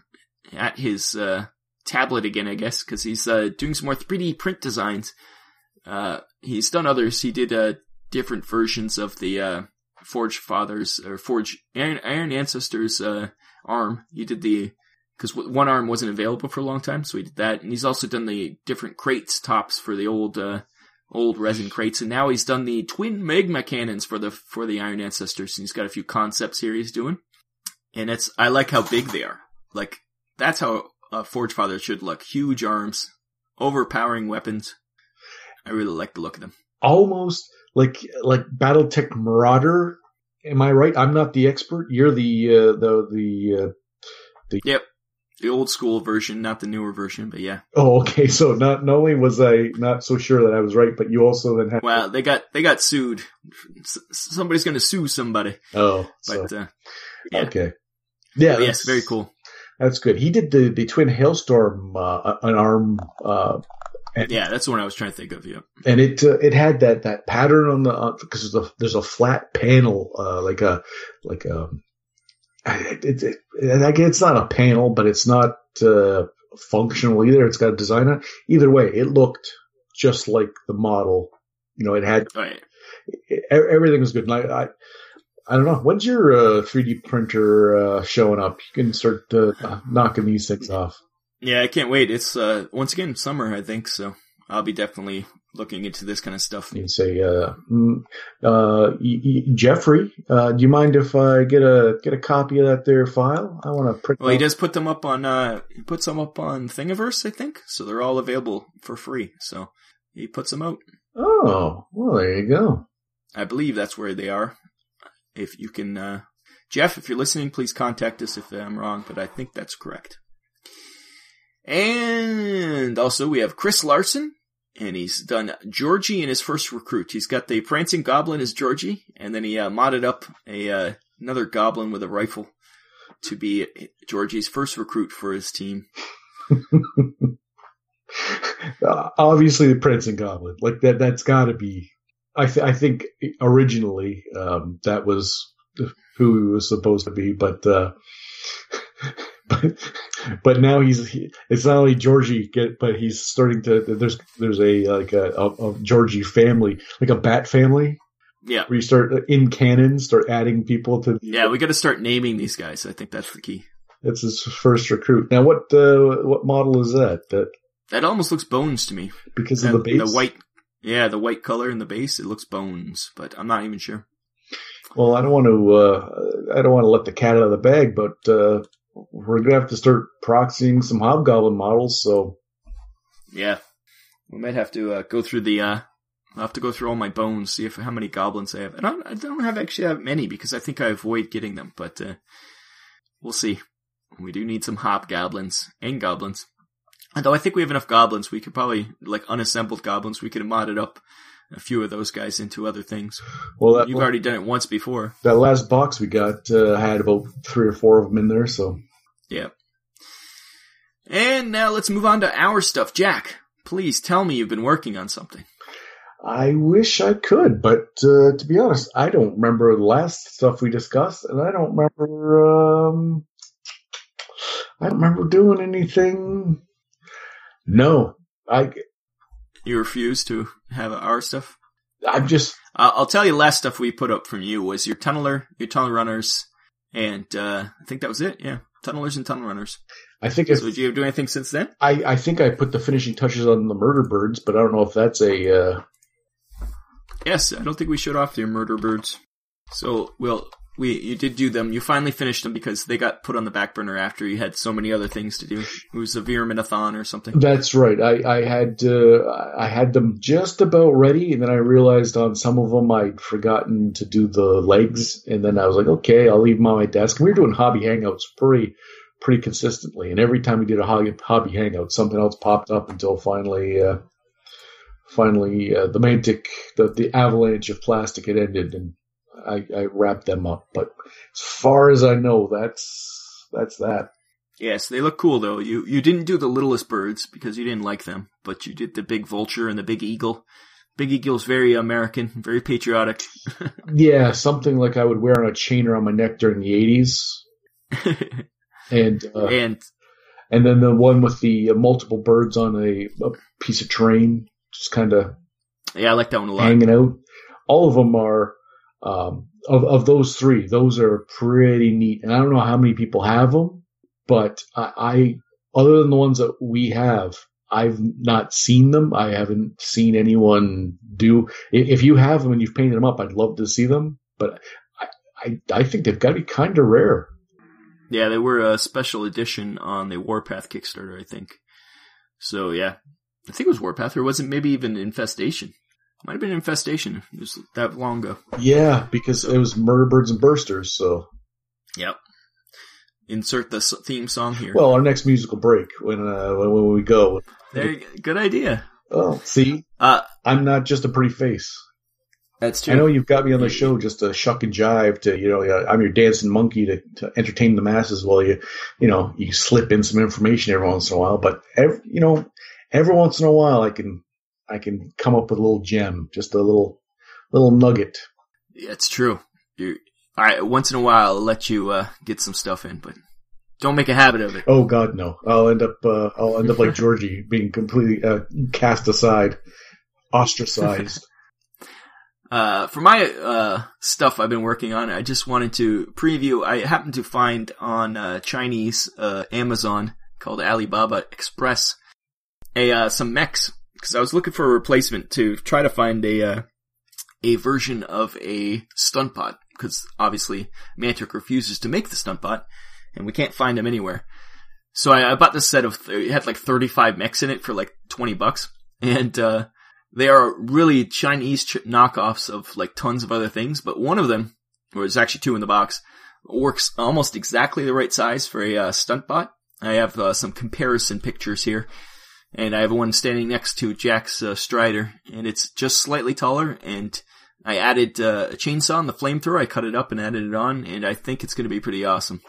S1: tablet again, I guess, because he's doing some more 3D print designs. He's done others. He did different versions of the Forge Fathers or Forge Iron Ancestors arm. He did because one arm wasn't available for a long time, so he did that. And he's also done the different crates tops for the old resin crates, and now he's done the twin magma cannons for the Iron Ancestors, and he's got a few concepts here he's doing. And I like how big they are. Like, that's how a Forge Father should look. Huge arms, overpowering weapons. I really like the look of them. Almost
S2: like Battletech Marauder. Am I right? I'm not the expert. You're the
S1: Yep. The old school version, not the newer version, but yeah.
S2: Oh, okay. So not only was I not so sure that I was right, but you also then had...
S1: Well, they got sued. Somebody's going to sue somebody.
S2: Oh,
S1: but
S2: yeah.
S1: Okay.
S2: Yeah.
S1: Yes, very cool.
S2: That's good. He did the Twin Hailstorm an arm.
S1: Yeah, that's the one I was trying to think of. Yeah.
S2: And it had that pattern on because there's a flat panel it's not a panel, but it's not functional either. It's got a design on it. Either way, it looked just like the model. It had everything was good. And I don't know. When's your 3D printer showing up? You can start knocking these things off.
S1: Yeah, I can't wait. It's once again summer, I think. So I'll be definitely looking into this kind of stuff.
S2: You say, Jeffrey, do you mind if I get a copy of that there file? I want to print.
S1: Well, he does put them up on. He puts them up on Thingiverse, I think. So they're all available for free. So he puts them out.
S2: Oh, well, there you go.
S1: I believe that's where they are. If you can, Jeff, if you're listening, please contact us if I'm wrong, but I think that's correct. And also we have Chris Larson, and he's done Georgie in his first recruit. He's got the Prancing Goblin as Georgie, and then he modded up another goblin with a rifle to be Georgie's first recruit for his team.
S2: Obviously the Prancing Goblin. Like that's gotta be, I think originally, that was who he was supposed to be, but now it's not only Georgie, but he's starting to, there's a Georgie family, like a bat family.
S1: Yeah.
S2: Where you start adding people to the.
S1: Yeah, we gotta start naming these guys. I think that's the key.
S2: That's his first recruit. Now what model is that?
S1: That almost looks Bones to me.
S2: Because of the base?
S1: The white color in the base, it looks Bones, but I'm not even sure.
S2: Well, I don't want to let the cat out of the bag, but we're gonna have to start proxying some Hobgoblin models. So, yeah,
S1: we might have to go through I'll have to go through all my bones, see how many goblins I have. I don't have many because I think I avoid getting them, but we'll see. We do need some Hobgoblins and goblins. Although I think we have enough goblins, we could probably, like unassembled goblins, we could have modded up a few of those guys into other things. Well, you've already done it once before.
S2: That last box we got had about 3 or 4 of them in there, so.
S1: Yeah. And now let's move on to our stuff. Jack, please tell me you've been working on something.
S2: I wish I could, but to be honest, I don't remember the last stuff we discussed, and I don't remember doing anything. No,
S1: You refuse to have our stuff?
S2: I'll
S1: tell you, last stuff we put up from you was your Tunneler, your Tunnel Runners, and I think that was it. Yeah, Tunnelers and Tunnel Runners.
S2: I think.
S1: So did you do anything since then?
S2: I think I put the finishing touches on the Murder Birds, but I don't know if that's a.
S1: Yes, I don't think we showed off your Murder Birds. So, you did do them. You finally finished them because they got put on the back burner after you had so many other things to do. It was a Verminathon or something.
S2: That's right. I had them just about ready, and then I realized on some of them I'd forgotten to do the legs, and then I was like, okay, I'll leave them on my desk. And we were doing hobby hangouts pretty consistently, and every time we did a hobby hangout, something else popped up until finally the Mantic, the avalanche of plastic had ended, and I wrapped them up. But as far as I know, that's that.
S1: Yes, they look cool though. You didn't do the littlest birds because you didn't like them, but you did the big vulture and the big eagle. Big eagle's very American, very patriotic.
S2: Yeah, something like I would wear on a chain around my neck during the 80s. And then the one with the multiple birds on a piece of terrain, just kind of.
S1: Yeah, I like that one a lot.
S2: Hanging out. All of them are. Of those 3, those are pretty neat. And I don't know how many people have them, but I other than the ones that we have, I've not seen them. I haven't seen anyone do. If you have them and you've painted them up, I'd love to see them. But I think they've got to be kind of rare.
S1: Yeah, they were a special edition on the Warpath Kickstarter, I think. So yeah, I think it was Warpath, or was it maybe even Infestation? Might have been Infestation. It was that long ago.
S2: Yeah, because it was Murder Birds and Bursters, so.
S1: Yep. Insert the theme song here.
S2: Well, our next musical break when we go.
S1: There, good idea.
S2: Oh, see? I'm not just a pretty face.
S1: That's true.
S2: I know you've got me on the show just to shuck and jive to, I'm your dancing monkey to entertain the masses while you slip in some information every once in a while. But every once in a while I can come up with a little gem, just a little nugget.
S1: Yeah, it's true. Once in a while, I'll let you get some stuff in, but don't make a habit of it.
S2: Oh God, no! I'll end up like Georgie, being completely cast aside, ostracized.
S1: For my stuff I've been working on, I just wanted to preview. I happened to find on Chinese Amazon called Alibaba Express some mechs because I was looking for a replacement to try to find a version of a stunt bot, because obviously Mantic refuses to make the stunt bot, and we can't find them anywhere. So I bought this set of, it had like 35 mechs in it for like $20, and they are really Chinese knockoffs of like tons of other things, but one of them, or there's actually two in the box, works almost exactly the right size for a stunt bot. I have some comparison pictures here, and I have one standing next to Jack's Strider, and it's just slightly taller, and I added a chainsaw and the flamethrower. I cut it up and added it on, and I think it's going to be pretty awesome.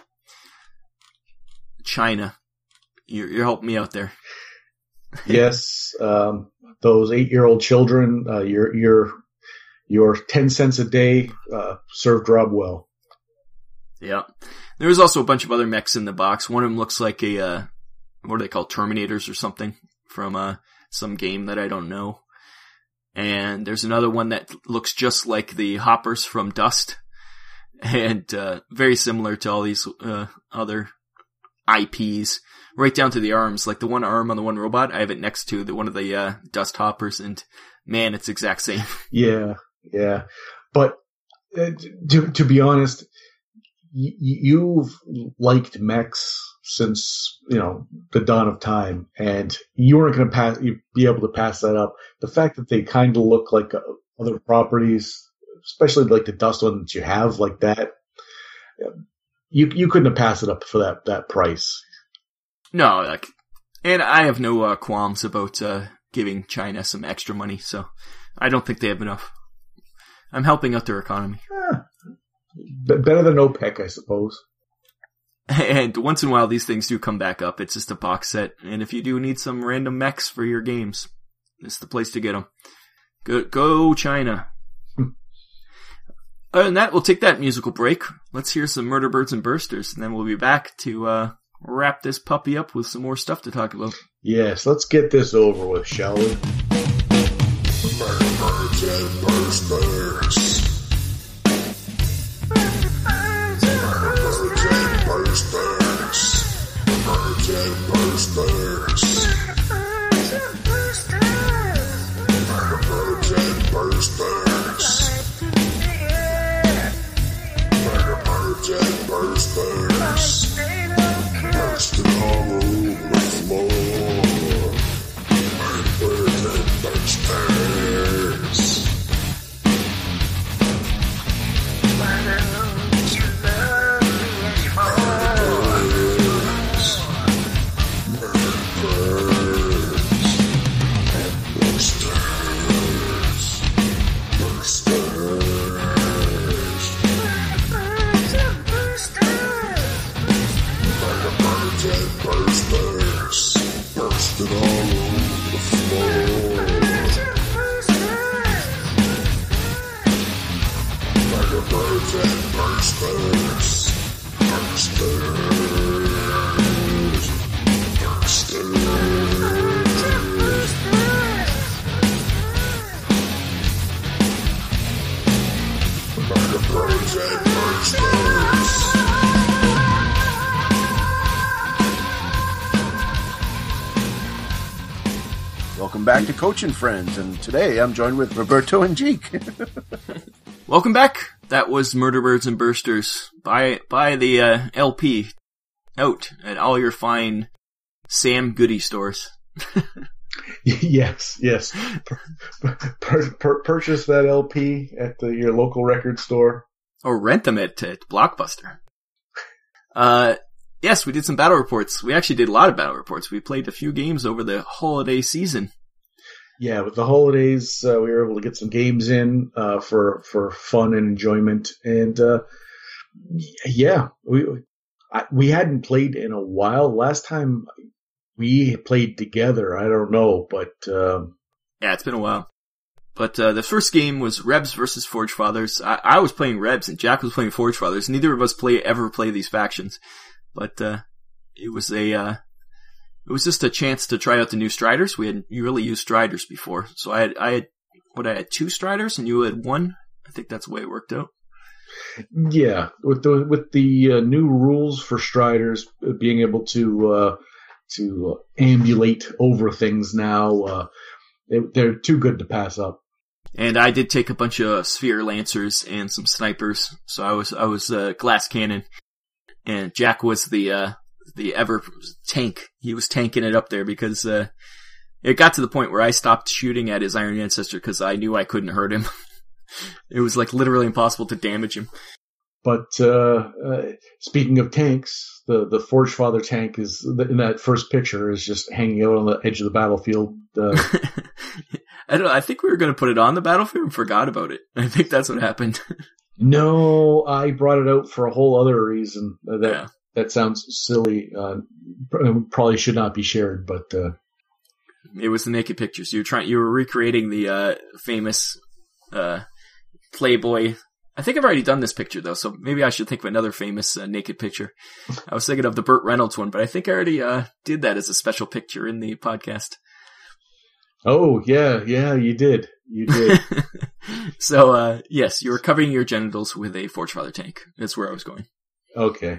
S1: China, you're helping me out there.
S2: Yes, those 8-year-old children, your 10 cents a day served Rob well.
S1: Yeah. There's also a bunch of other mechs in the box. One of them looks like a, what are they called? Terminators or something from some game that I don't know. And there's another one that looks just like the hoppers from Dust. And very similar to all these other IPs. Right down to the arms. Like the one arm on the one robot, I have it next to one of the Dust hoppers. And man, it's exact same.
S2: Yeah. But to be honest, you've liked mechs since, the dawn of time, and you weren't going to be able to pass that up. The fact that they kind of look like other properties, especially like the Dust one that you have like that, you couldn't have passed it up for that price.
S1: No, and I have no qualms about giving China some extra money, so I don't think they have enough. I'm helping out their economy.
S2: Better than OPEC, I suppose.
S1: And once in a while, these things do come back up. It's just a box set. And if you do need some random mechs for your games, it's the place to get them. Go China. Other than that, we'll take that musical break. Let's hear some Murder Birds and Bursters, and then we'll be back to wrap this puppy up with some more stuff to talk about.
S2: Yes, let's get this over with, shall we?
S6: Murder Birds and Bursters. Birds and Bursters. Birds and Bursters. Birds and Bursters. Bursting all over the floor. Birds and Bursters.
S7: Welcome back to Coach and Friends, and today I'm joined with Roberto and Jeek.
S1: Welcome back. That was Murder Birds and Bursters. Buy the LP out at all your fine Sam Goody stores.
S2: Yes. Purchase that LP at your local record store.
S1: Or rent them at Blockbuster. Yes, we did some battle reports. We actually did a lot of battle reports. We played a few games over the holiday season.
S2: Yeah, with the holidays, we were able to get some games in for fun and enjoyment. And we hadn't played in a while. Last time we played together, I don't know, but
S1: yeah, it's been a while. But the first game was Rebs versus Forge Fathers. I was playing Rebs and Jack was playing Forge Fathers. Neither of us ever play these factions, but it was just a chance to try out the new Striders. You really used Striders before, so I had 2 Striders and you had 1. I think that's the way it worked out.
S2: Yeah, with the new rules for Striders being able to ambulate over things now. they're too good to pass up.
S1: And I did take a bunch of Sphere Lancers and some snipers. So I was Glass Cannon. And Jack was the Ever tank. He was tanking it up there because, it got to the point where I stopped shooting at his Iron Ancestor because I knew I couldn't hurt him. It was like literally impossible to damage him.
S2: But speaking of tanks, the Forge Father tank is in that first picture is just hanging out on the edge of the battlefield.
S1: I think we were going to put it on the battlefield and forgot about it. I think that's what happened.
S2: No, I brought it out for a whole other reason. That sounds silly. Probably should not be shared, but
S1: it was the naked pictures. You were recreating the famous Playboy. I think I've already done this picture though, so maybe I should think of another famous naked picture. I was thinking of the Burt Reynolds one, but I think I already did that as a special picture in the podcast.
S2: Oh yeah, you did.
S1: So yes, you were covering your genitals with a Forge Father tank. That's where I was going.
S2: Okay.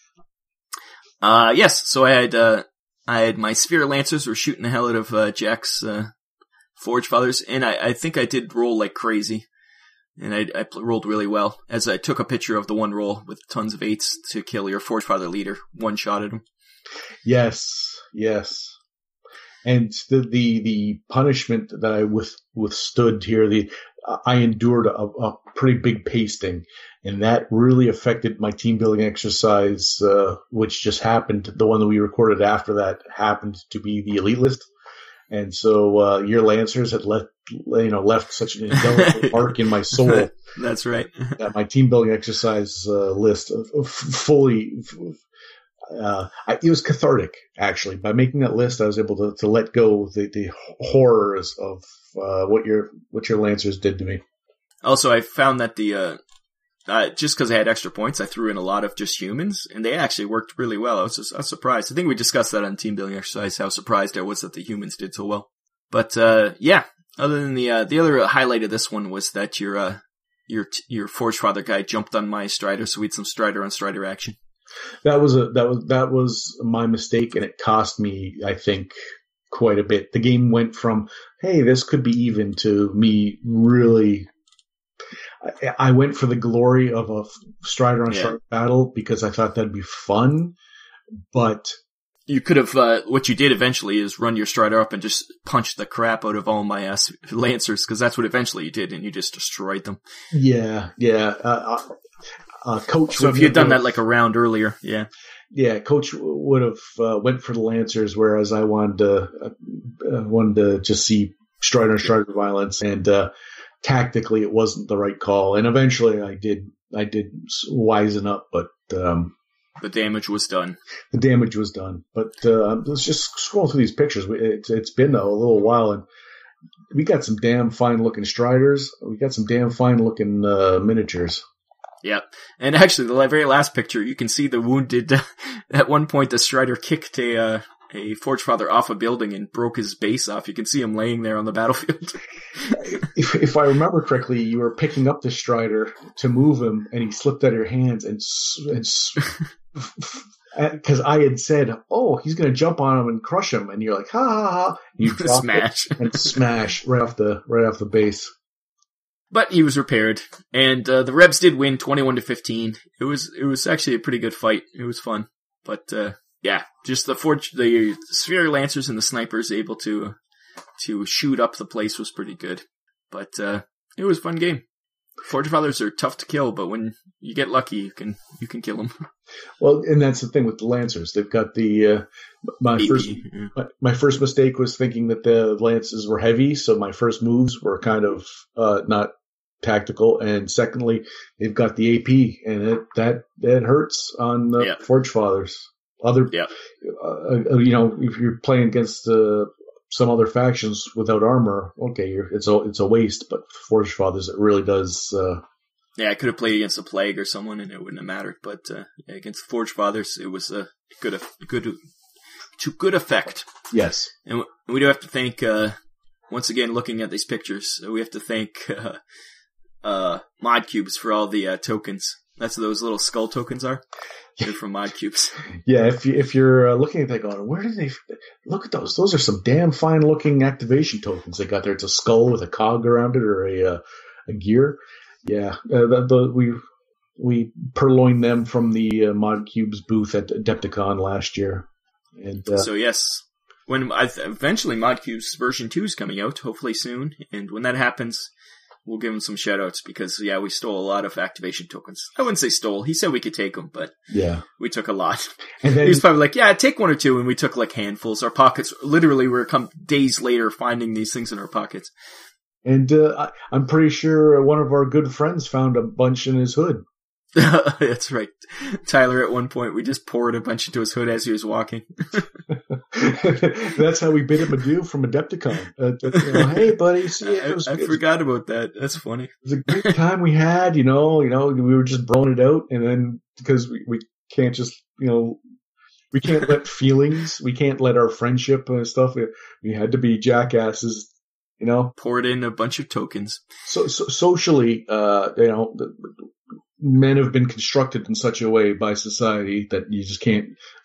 S1: Yes. So I had my Sphere Lancers were shooting the hell out of Jack's Forge Fathers, and I think I did roll like crazy. And I rolled really well as I took a picture of the one roll with tons of 8s to kill your Forge Father leader. One shot at him.
S2: Yes. And the punishment that I withstood here, I endured a pretty big pasting, and that really affected my team building exercise, which just happened. The one that we recorded after that happened to be the elite list. And so, your Lancers had left such an indelible mark in my soul.
S1: That's right.
S2: That my team building exercise list fully, it was cathartic, actually. By making that list, I was able to let go the horrors of what your Lancers did to me. Also,
S1: I found that just because I had extra points, I threw in a lot of just humans, and they actually worked really well. I was surprised. I think we discussed that on team building exercise, how surprised I was that the humans did so well. But yeah, other than the other highlight of this one was that your Forge Father guy jumped on my Strider, so we had some Strider on Strider action.
S2: That was my mistake, and it cost me, I think, quite a bit. The game went from, hey, this could be even, to me really. I went for the glory of a Strider on Strider battle because I thought that'd be fun, but
S1: you could have. What you did eventually is run your Strider up and just punch the crap out of all my Lancers, because that's what eventually you did, and you just destroyed them.
S2: Yeah. Coach.
S1: So if you had done that like a round earlier,
S2: Coach would have went for the Lancers, whereas I wanted to just see Strider on Strider violence, and tactically it wasn't the right call. And eventually I did wisen up, but
S1: the damage was done.
S2: But let's just scroll through these pictures. It's been a little while, and we got some damn fine looking Striders. We got some damn fine looking miniatures.
S1: Yeah. And actually, the very last picture, you can see the wounded. At one point, the Strider kicked a Forge Father off a building and broke his base off. You can see him laying there on the battlefield.
S2: If I remember correctly, you were picking up the Strider to move him, and he slipped out of your hands, and because I had said, "Oh, he's going to jump on him and crush him," and you're like, "Ha ha ha!" You drop
S1: smash
S2: and smash right off the base.
S1: But he was repaired, and the Rebs did win 21-15. It was actually a pretty good fight. It was fun, but yeah, just the Sphere Lancers and the snipers able to shoot up the place was pretty good. But it was a fun game. Forge Fathers are tough to kill, but when you get lucky, you can kill them.
S2: Well, and that's the thing with the Lancers. They've got the my first mistake was thinking that the Lances were heavy, so my first moves were kind of not tactical. And secondly, they've got the AP, and that hurts on the Forge Fathers. You know, if you're playing against some other factions without armor, okay, it's a waste. But Forge Fathers, it really does.
S1: I could have played against a Plague or someone, and it wouldn't have mattered. But against Forge Fathers, it was a good effect.
S2: Yes,
S1: and we do have to thank. Once again, looking at these pictures, we have to thank ModCubes for all the tokens. That's what those little skull tokens are. They're from Mod Cubes.
S2: Yeah, if you're looking at that going, where did they look at those? Those are some damn fine looking activation tokens they got there. It's a skull with a cog around it or a gear. Yeah, we purloined them from the Mod Cubes booth at Adepticon last year. And
S1: so yes, when eventually Mod Cubes version 2 is coming out, hopefully soon, and when that happens, we'll give him some shout-outs because, yeah, we stole a lot of activation tokens. I wouldn't say stole. He said we could take them, but
S2: yeah,
S1: we took a lot.
S2: And then,
S1: he was probably like, yeah, take one or two, and we took like handfuls. Our pockets, literally, we were days later finding these things in our pockets.
S2: And I'm pretty sure one of our good friends found a bunch in his hood.
S1: That's right. Tyler, at one point, we just poured a bunch into his hood as he was walking.
S2: That's how we bid him adieu from Adepticon. Hey, buddy, see,
S1: I forgot about that. That's funny.
S2: It was a great time we had, we were just blowing it out, and then because we can't just, we can't let feelings, we can't let our friendship and stuff, we had to be jackasses,
S1: Poured in a bunch of tokens.
S2: So socially, men have been constructed in such a way by society that you just can't.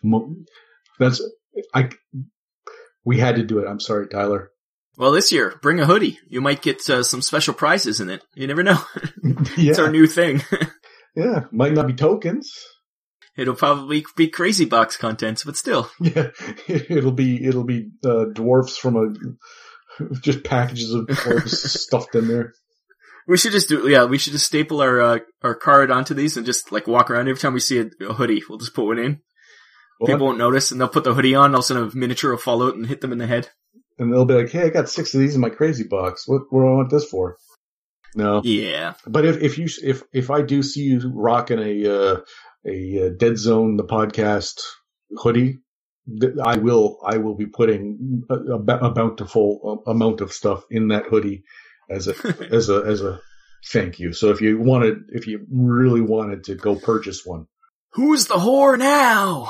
S2: We had to do it. I'm sorry, Tyler.
S1: Well, this year, bring a hoodie. You might get some special prizes in it. You never know.
S2: Yeah.
S1: It's our new thing.
S2: Yeah, might not be tokens.
S1: It'll probably be crazy box contents, but still.
S2: Yeah, it'll be dwarfs from just packages of dwarfs stuffed in there.
S1: We should just staple our card onto these and just like walk around every time we see a hoodie. We'll just put one in. Well, people won't notice, and they'll put the hoodie on. All of a sudden, a miniature will fall out and hit them in the head.
S2: And they'll be like, "Hey, I got 6 of these in my crazy box. What do I want this for?" No.
S1: Yeah.
S2: But if I do see you rocking a Dead Zone the podcast hoodie, I will be putting a bountiful amount of stuff in that hoodie as a thank you. So if you really wanted to go purchase one.
S1: Who's the whore now?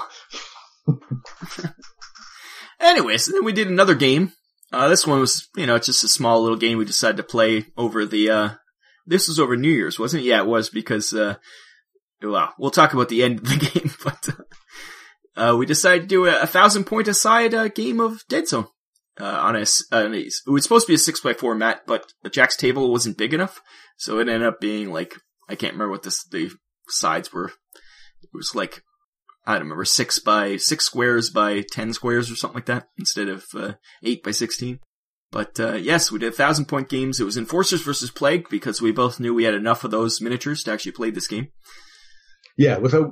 S1: Anyways, then we did another game. This one was, just a small little game we decided to play over this was over New Year's, wasn't it? Yeah, it was because, we'll talk about the end of the game, but, we decided to do a 1,000-point aside, game of Dead Zone. It was supposed to be a 6x4 mat, but Jack's table wasn't big enough, so it ended up being like, I can't remember what the sides were. It was like, I don't remember, 6 squares by 10 squares or something like that, instead of 8 by 16. But yes, we did 1,000-point games. It was Enforcers versus Plague, because we both knew we had enough of those miniatures to actually play this game.
S2: Yeah, without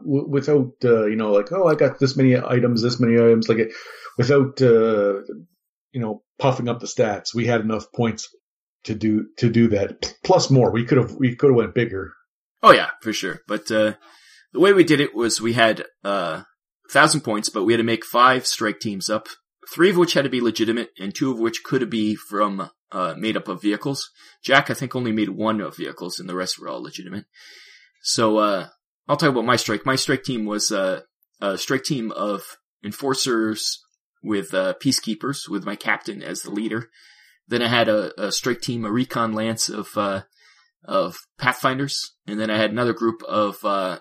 S2: I got this many items, without puffing up the stats, we had enough points to do that. Plus more, we could have went bigger.
S1: Oh yeah, for sure. But the way we did it was we had 1,000 points, but we had to make 5 strike teams up, 3 of which had to be legitimate, and 2 of which could be from made up of vehicles. Jack, I think, only made 1 of vehicles, and the rest were all legitimate. So I'll talk about my strike. My strike team was a strike team of Enforcers with Peacekeepers, with my captain as the leader. Then I had a strike team, a recon lance of Pathfinders, and then I had another group of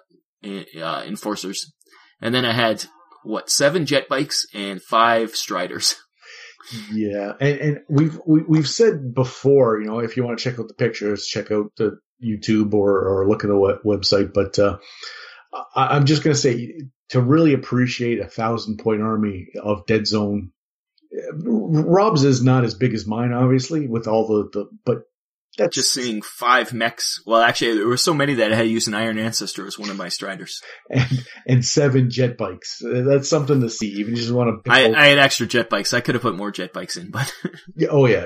S1: Enforcers, and then I had 7 jet bikes and 5 Striders.
S2: Yeah, and we've said before, if you want to check out the pictures, check out the YouTube or look at the website. But I'm just going to say, to really appreciate a 1,000-point army of Dead Zone, Rob's is not as big as mine, obviously, with all but that's
S1: just seeing 5 mechs. Well, actually, there were so many that I had to use an Iron Ancestor as one of my Striders.
S2: And 7 jet bikes. That's something to see. Even just want to.
S1: I had extra jet bikes. I could have put more jet bikes in, but.
S2: Yeah. Oh yeah.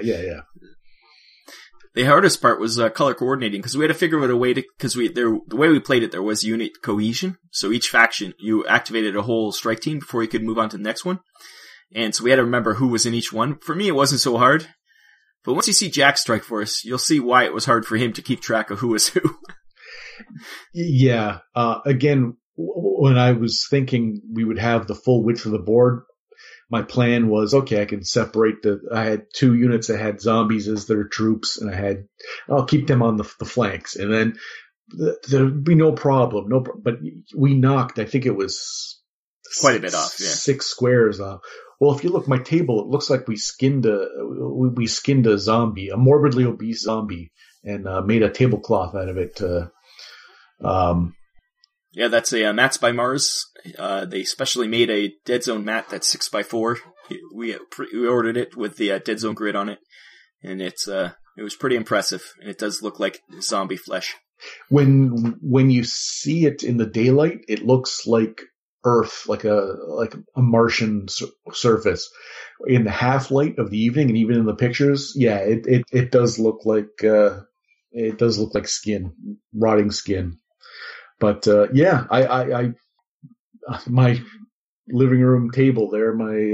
S1: The hardest part was color coordinating, because we had to figure out a way to, the way we played it, there was unit cohesion. So each faction, you activated a whole strike team before you could move on to the next one. And so we had to remember who was in each one. For me, it wasn't so hard. But once you see Jack strike force, you'll see why it was hard for him to keep track of who was who.
S2: Yeah. Again, when I was thinking we would have the full width of the board, my plan was, okay, I can separate I had 2 units that had zombies as their troops, and I'll keep them on the flanks. And then there'd be no problem. But we knocked, I think it was
S1: quite a bit off, yeah.
S2: 6 squares off. Well, if you look at my table, it looks like we skinned a zombie, a morbidly obese zombie, and made a tablecloth out of it.
S1: Yeah, that's a Mats by Mars. They specially made a Dead Zone mat that's 6x4. We ordered it with the Dead Zone grid on it, and it was pretty impressive. And it does look like zombie flesh.
S2: When you see it in the daylight, it looks like Earth, like a Martian surface. In the half light of the evening, and even in the pictures, yeah, it does look like skin, rotting skin. But yeah, I my living room table there,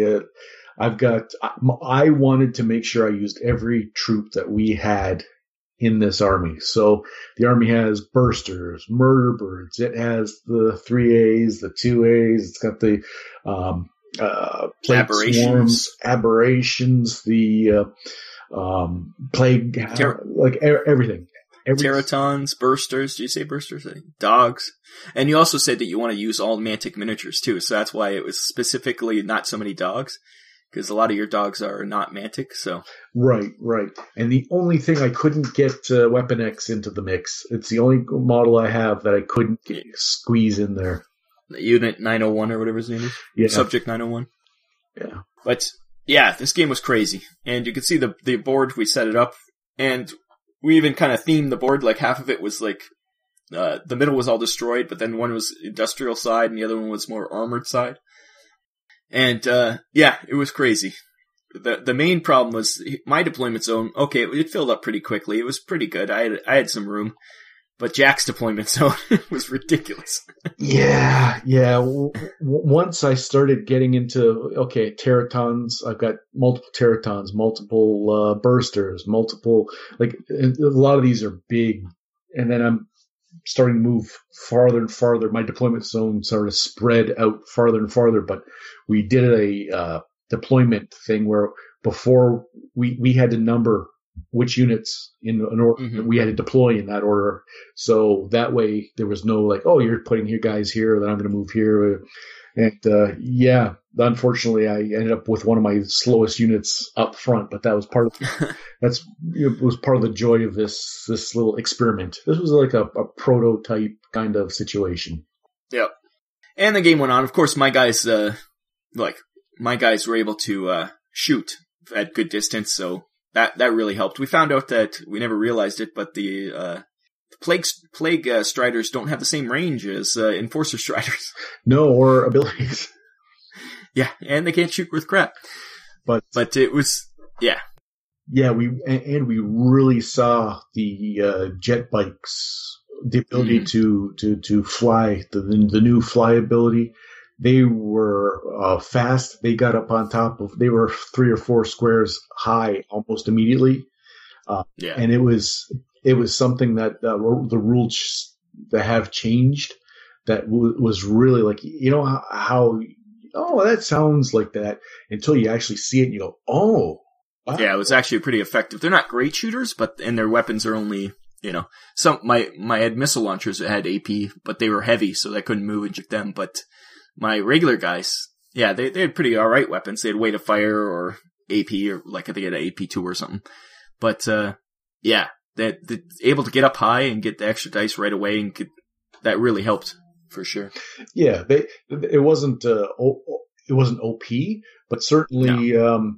S2: I wanted to make sure I used every troop that we had in this army. So the army has bursters, murder birds. It has the 3As, the 2As. It's got the plague swarms, aberrations, the plague, like everything.
S1: Teratons, bursters. Did you say bursters? Dogs. And you also said that you want to use all Mantic miniatures too, so that's why it was specifically not so many dogs, because a lot of your dogs are not Mantic, so. Right.
S2: And the only thing I couldn't get Weapon X into the mix. It's the only model I have that I couldn't squeeze in there.
S1: The Unit 901 or whatever his name is?
S2: Yeah.
S1: Subject 901?
S2: Yeah.
S1: But, yeah, this game was crazy. And you can see the board, we set it up, and we even kind of themed the board, like half of it was like, the middle was all destroyed, but then one was industrial side and the other one was more armored side. And, yeah, it was crazy. The main problem was my deployment zone. Okay, it filled up pretty quickly. It was pretty good. I had some room, but Jack's deployment zone was ridiculous.
S2: Yeah. Once I started getting into, okay, Teratons, I've got multiple Teratons, multiple, bursters, multiple, like, a lot of these are big. And then I'm starting to move farther and farther. My deployment zone sort of spread out farther and farther, but we did a deployment thing where before we had to number which units in an order we had to deploy in that order. So that way there was no like, oh, you're putting your guys here, then I'm going to move here. And, yeah, unfortunately I ended up with one of my slowest units up front, but that was part of, it was part of the joy of this little experiment. This was like a prototype kind of situation.
S1: Yep. And the game went on. Of course, my guys were able to, shoot at good distance. So that really helped. We found out that we never realized it, but the plague striders don't have the same range as enforcer striders.
S2: No, or abilities.
S1: Yeah, and they can't shoot with crap. But it was, yeah.
S2: Yeah, we really saw the jet bikes, the ability to fly, the new fly ability. They were fast. They got up on top of. They were 3 or 4 squares high almost immediately.
S1: Yeah,
S2: and it was something that the rules that have changed. That was really like, you know how that sounds like that until you actually see it and you go, oh. Wow.
S1: Yeah, it was actually pretty effective. They're not great shooters, and their weapons are only, I had missile launchers that had AP, but they were heavy, so I couldn't move and shoot them. But my regular guys, yeah, they had pretty alright weapons. They had weight of fire or AP, or like I think they had an AP2 or something. But, yeah, they're able to get up high and get the extra dice right away, and that really helped for sure.
S2: Yeah, it wasn't OP, but certainly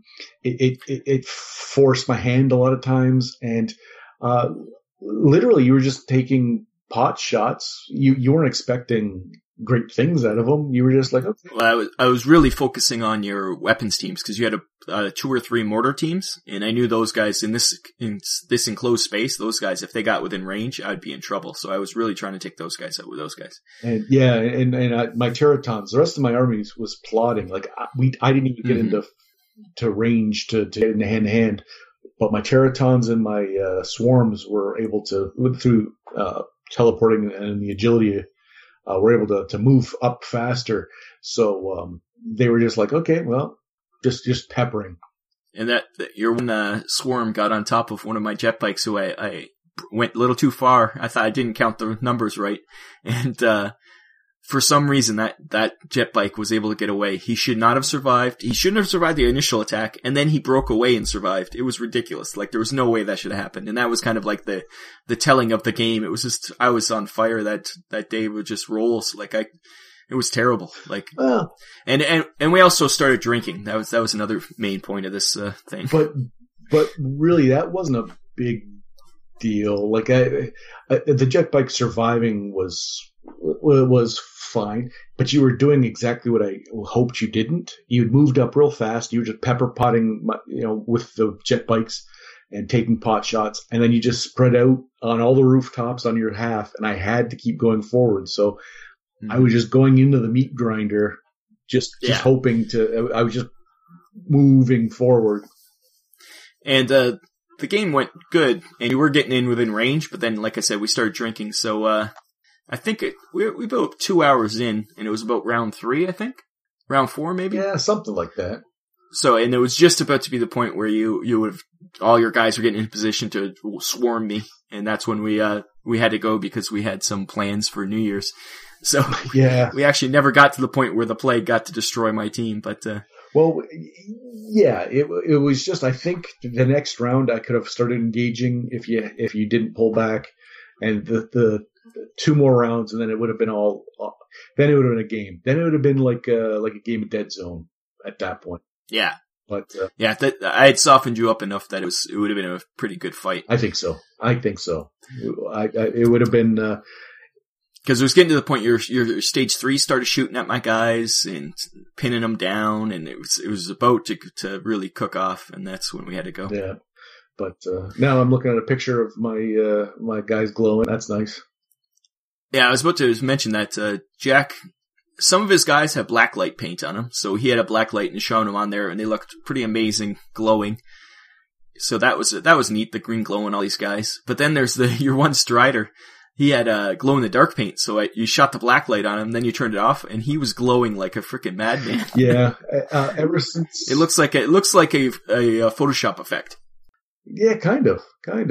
S2: it forced my hand a lot of times, and literally you were just taking pot shots. You weren't expecting great things out of them. You were just like, okay.
S1: Well, I was really focusing on your weapons teams, because you had 2 or 3 mortar teams, and I knew those guys in this enclosed space, those guys, if they got within range, I'd be in trouble. So I was really trying to take those guys out with those guys.
S2: And yeah, and my Teratons, the rest of my armies was plodding. Like I didn't even get into range to get into hand to hand, but my Teratons and my swarms were able to, through teleporting and the agility, were able to move up faster. So they were just like, okay, well, just peppering.
S1: And that your one swarm got on top of one of my jet bikes, who I went a little too far. I thought I didn't count the numbers right. And, for some reason that jet bike was able to get away. He should not have survived. He shouldn't have survived the initial attack, and then he broke away and survived. It was ridiculous. Like, there was no way that should have happened. And that was kind of like the telling of the game. It was just, I was on fire that day with just rolls. Like, it was terrible. Like, and we also started drinking. That was another main point of this, thing.
S2: But really, that wasn't a big deal. Like, the jet bike surviving was fine, but you were doing exactly what I hoped you didn't. You'd moved up real fast. You were just pepper potting, with the jet bikes and taking pot shots, and then you just spread out on all the rooftops on your half, and I had to keep going forward. So I was just going into the meat grinder, just hoping I was just moving forward.
S1: And, the game went good, and you were getting in within range, but then, like I said, we started drinking, so, I think we about 2 hours in, and it was about round 3, I think? Round 4, maybe?
S2: Yeah, something like that.
S1: So, and it was just about to be the point where you would have, all your guys were getting in position to swarm me, and that's when we had to go because we had some plans for New Year's. So,
S2: yeah.
S1: We actually never got to the point where the plague got to destroy my team, but,
S2: well, yeah, it was just, I think the next round I could have started engaging if you didn't pull back, and the 2 more rounds, and then it would have been then it would have been a game. Then it would have been like a game of Dead Zone at that point.
S1: Yeah.
S2: But,
S1: I had softened you up enough that it would have been a pretty good fight.
S2: I think so. It would have been,
S1: because it was getting to the point your stage 3 started shooting at my guys and pinning them down, and it was about to really cook off, and that's when we had to go.
S2: Yeah. But, now I'm looking at a picture of my guys glowing. That's nice.
S1: Yeah, I was about to mention that, Jack, some of his guys have blacklight paint on them, so he had a blacklight and shone them on there, and they looked pretty amazing, glowing. So that was neat, the green glow on all these guys. But then there's your one Strider. He had, glow in the dark paint, so you shot the blacklight on him, then you turned it off, and he was glowing like a freaking madman.
S2: Yeah, ever since...
S1: It looks like a Photoshop effect.
S2: Yeah, kind of.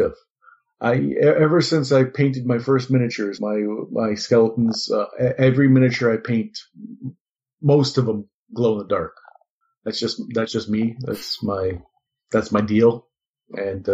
S2: Ever since I painted my first miniatures, my skeletons, every miniature I paint, most of them glow in the dark. That's just me. That's my deal. And,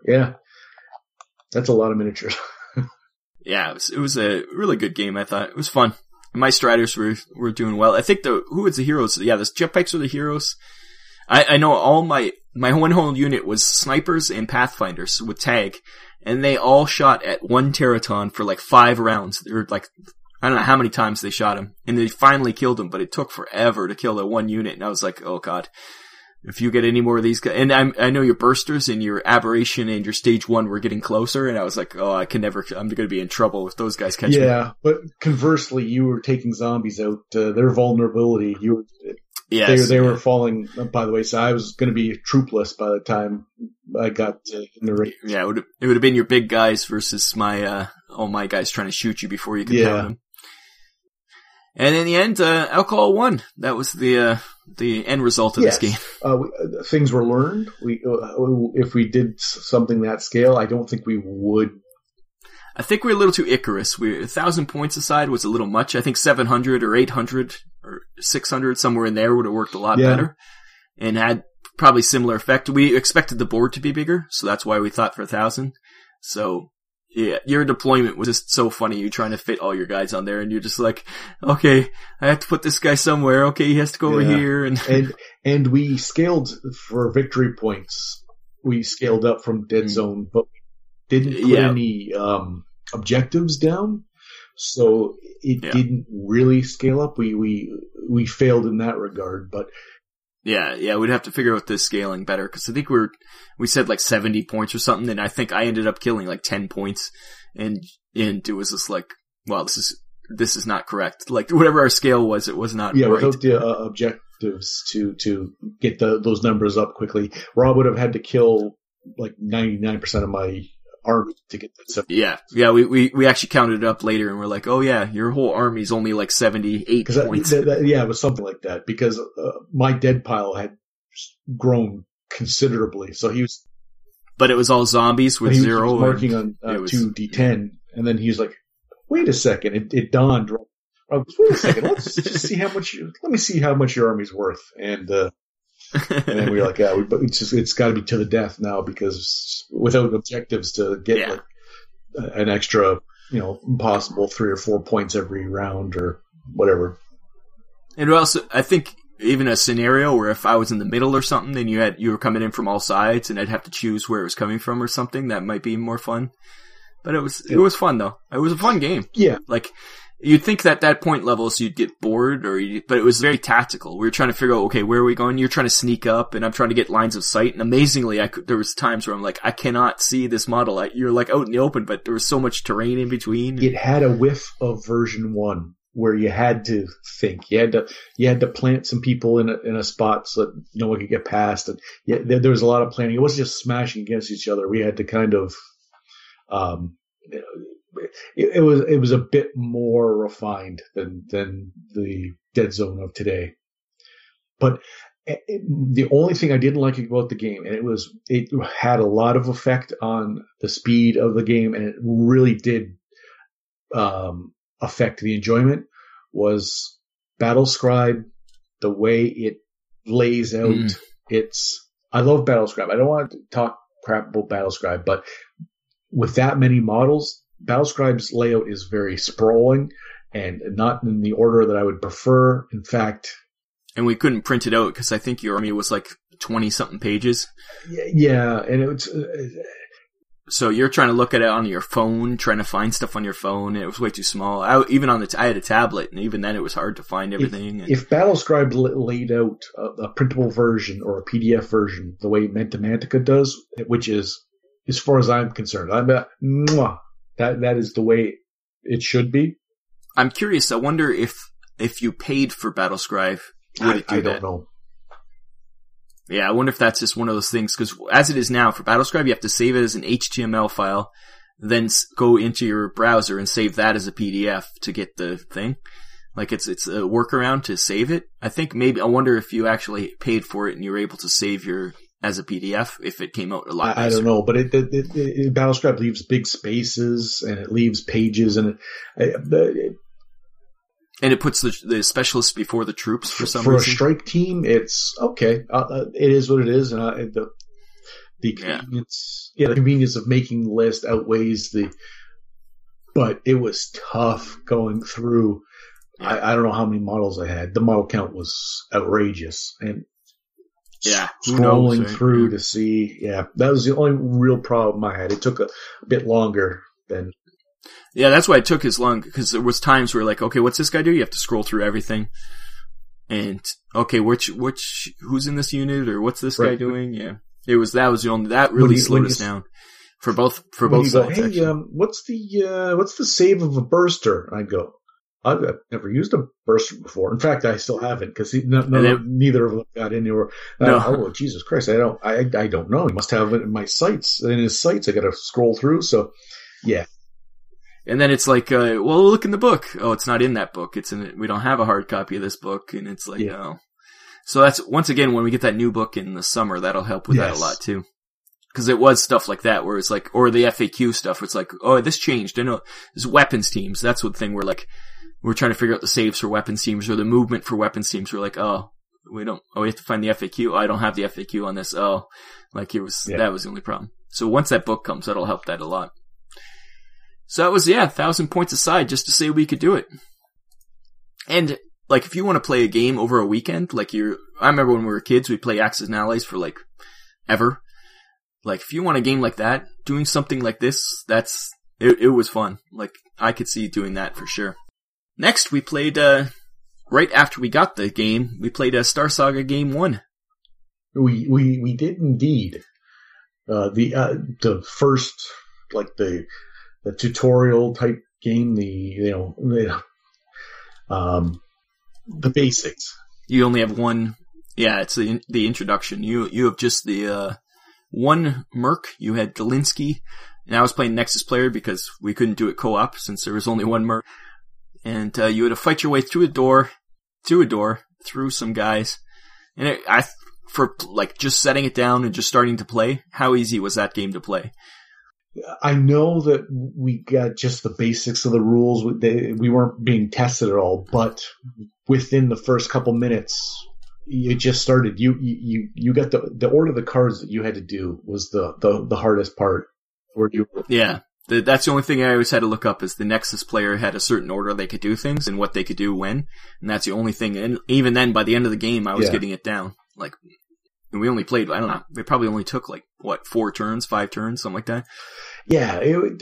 S2: that's a lot of miniatures.
S1: Yeah, it was a really good game, I thought. It was fun. My Striders were doing well. I think who was the heroes? Yeah, the jetbikes were the heroes. I know all my one whole unit was snipers and pathfinders with tag, and they all shot at one Teraton for like 5 rounds. They were like, I don't know how many times they shot him, and they finally killed him, but it took forever to kill that one unit, and I was like, oh god. If you get any more of these guys, and I know your bursters and your aberration and your stage 1 were getting closer, and I was like, oh, I'm going to be in trouble if those guys catch me.
S2: Yeah, but conversely, you were taking zombies out, their vulnerability, they were falling by the way, so I was going to be troopless by the time I got in the race.
S1: Yeah, it would have been your big guys versus all my guys trying to shoot you before you could count them. And in the end, alcohol won. That was the end result of this game.
S2: Things were learned. If we did something that scale, I don't think we would.
S1: I think we're a little too Icarus. 1,000 points aside was a little much. I think 700 or 800 or 600, somewhere in there would have worked a lot better. And had probably similar effect. We expected the board to be bigger, so that's why we thought for 1,000. So, yeah, your deployment was just so funny. You're trying to fit all your guys on there, and you're just like, okay, I have to put this guy somewhere. Okay, he has to go over here.
S2: And we scaled for victory points. We scaled up from Dead Zone, but didn't put any objectives down, so it didn't really scale up. We failed in that regard, but
S1: yeah, we'd have to figure out this scaling better, because I think we said like 70 points or something, and I think I ended up killing like 10 points, and it was just like, well, this is not correct. Like whatever our scale was, it was not right.
S2: Without the objectives to get those numbers up quickly, Rob would have had to kill like 99% of my army to get that stuff.
S1: Yeah, we actually counted it up later, and we're like, oh yeah, your whole army's only like 78 points.
S2: It was something like that, because my dead pile had grown considerably, so he was...
S1: But it was all zombies with
S2: he
S1: zero.
S2: was marking on
S1: it was-
S2: 2d10, and then he's like, "Wait a second!" It dawned. Wait a second. Let's just see how much. Let me see how much your army's worth. And then we were like, "Yeah, but it's got to be to the death now because without objectives to get like an extra, possible 3 or 4 points every round or whatever."
S1: And also, I think even a scenario where if I was in the middle or something, then you were coming in from all sides, and I'd have to choose where it was coming from or something. That might be more fun. But it was fun though. It was a fun game.
S2: Yeah,
S1: like you'd think that point levels you'd get bored, but it was very tactical. We were trying to figure out, okay, where are we going? You're trying to sneak up, and I'm trying to get lines of sight. And amazingly, there was times where I'm like, I cannot see this model. You're like out in the open, but there was so much terrain in between.
S2: It had a whiff of version 1. Where you had to think, you had to plant some people in a spot so that no one could get past, and there was a lot of planning. It wasn't just smashing against each other. We had to kind of, it was a bit more refined than the Dead Zone of today. But the only thing I didn't like about the game, and it had a lot of effect on the speed of the game, and it really did affect the enjoyment, was Battlescribe, the way it lays out I love Battlescribe. I don't want to talk crap about Battlescribe, but with that many models, Battlescribe's layout is very sprawling and not in the order that I would prefer. In fact,
S1: and we couldn't print it out because I think your army was like 20 something pages.
S2: Yeah, and it was.
S1: So you're trying to look at it on your phone, trying to find stuff on your phone. And it was way too small. I had a tablet, and even then it was hard to find everything.
S2: If Battlescribe laid out a printable version or a PDF version the way Mantica does, which is, as far as I'm concerned, that is the way it should be.
S1: I'm curious. I wonder if you paid for Battlescribe, would it do
S2: I
S1: that?
S2: don't know.
S1: Yeah, I wonder if that's just one of those things, because as it is now, for Battlescribe, you have to save it as an HTML file, then go into your browser and save that as a PDF to get the thing. Like, it's a workaround to save it. I wonder if you actually paid for it and you were able to save as a PDF, if it came out a lot nicer.
S2: I don't know, but Battlescribe leaves big spaces, and it leaves pages, and
S1: and it puts the specialists before the troops for some
S2: reason.
S1: For
S2: a strike team, it's okay. It is what it is, and the convenience, the convenience of making the list outweighs but it was tough going through. Yeah. I don't know how many models I had. The model count was outrageous, and scrolling through to see. Yeah, that was the only real problem I had. It took a bit longer than.
S1: Yeah, that's why it took as long, because there was times where like, okay, what's this guy do? You have to scroll through everything. And, okay, who's in this unit, or what's this guy doing? Yeah. That really slowed us down. For both sides.
S2: Go, hey, what's the save of a burster? And I'd go, I've never used a burster before. In fact, I still haven't, because neither of them got anywhere. Oh, Jesus Christ, I don't know. He must have it in my sights. In his sights, I gotta scroll through, so, yeah.
S1: And then it's like, well, look in the book. Oh, it's not in that book. We don't have a hard copy of this book. And it's like, oh. So that's, once again, when we get that new book in the summer, that'll help with that a lot too. Cause it was stuff like that where it's like, or the FAQ stuff, where it's like, oh, this changed. I know, there's weapons teams. That's what thing where like, we're trying to figure out the saves for weapons teams or the movement for weapons teams. We're like, we have to find the FAQ. I don't have the FAQ on this. That was the only problem. So once that book comes, that'll help that a lot. So that was, 1,000 points aside just to say we could do it. And, like, if you want to play a game over a weekend, I remember when we were kids, we'd play Axis and Allies for, like, ever. Like, if you want a game like that, doing something like this, it was fun. Like, I could see doing that for sure. Next, we played, right after we got the game, we played Star Saga Game 1.
S2: We did indeed. The first, like, the tutorial type game, the basics.
S1: You only have one. Yeah, it's the introduction. You have just the one merc. You had Galinsky, and I was playing Nexus player because we couldn't do it co-op since there was only one merc. And you had to fight your way through a door, through some guys. And for like just setting it down and just starting to play, how easy was that game to play?
S2: I know that we got just the basics of the rules. We weren't being tested at all, but within the first couple minutes, you just started. You got the order of the cards that you had to do was the hardest part.
S1: That's the only thing I always had to look up is the Nexus player had a certain order they could do things and what they could do when, and that's the only thing. And even then, by the end of the game, I was getting it down. Like, and we only played, I don't know, it probably only took like, 4 turns, 5 turns, something like that?
S2: Yeah,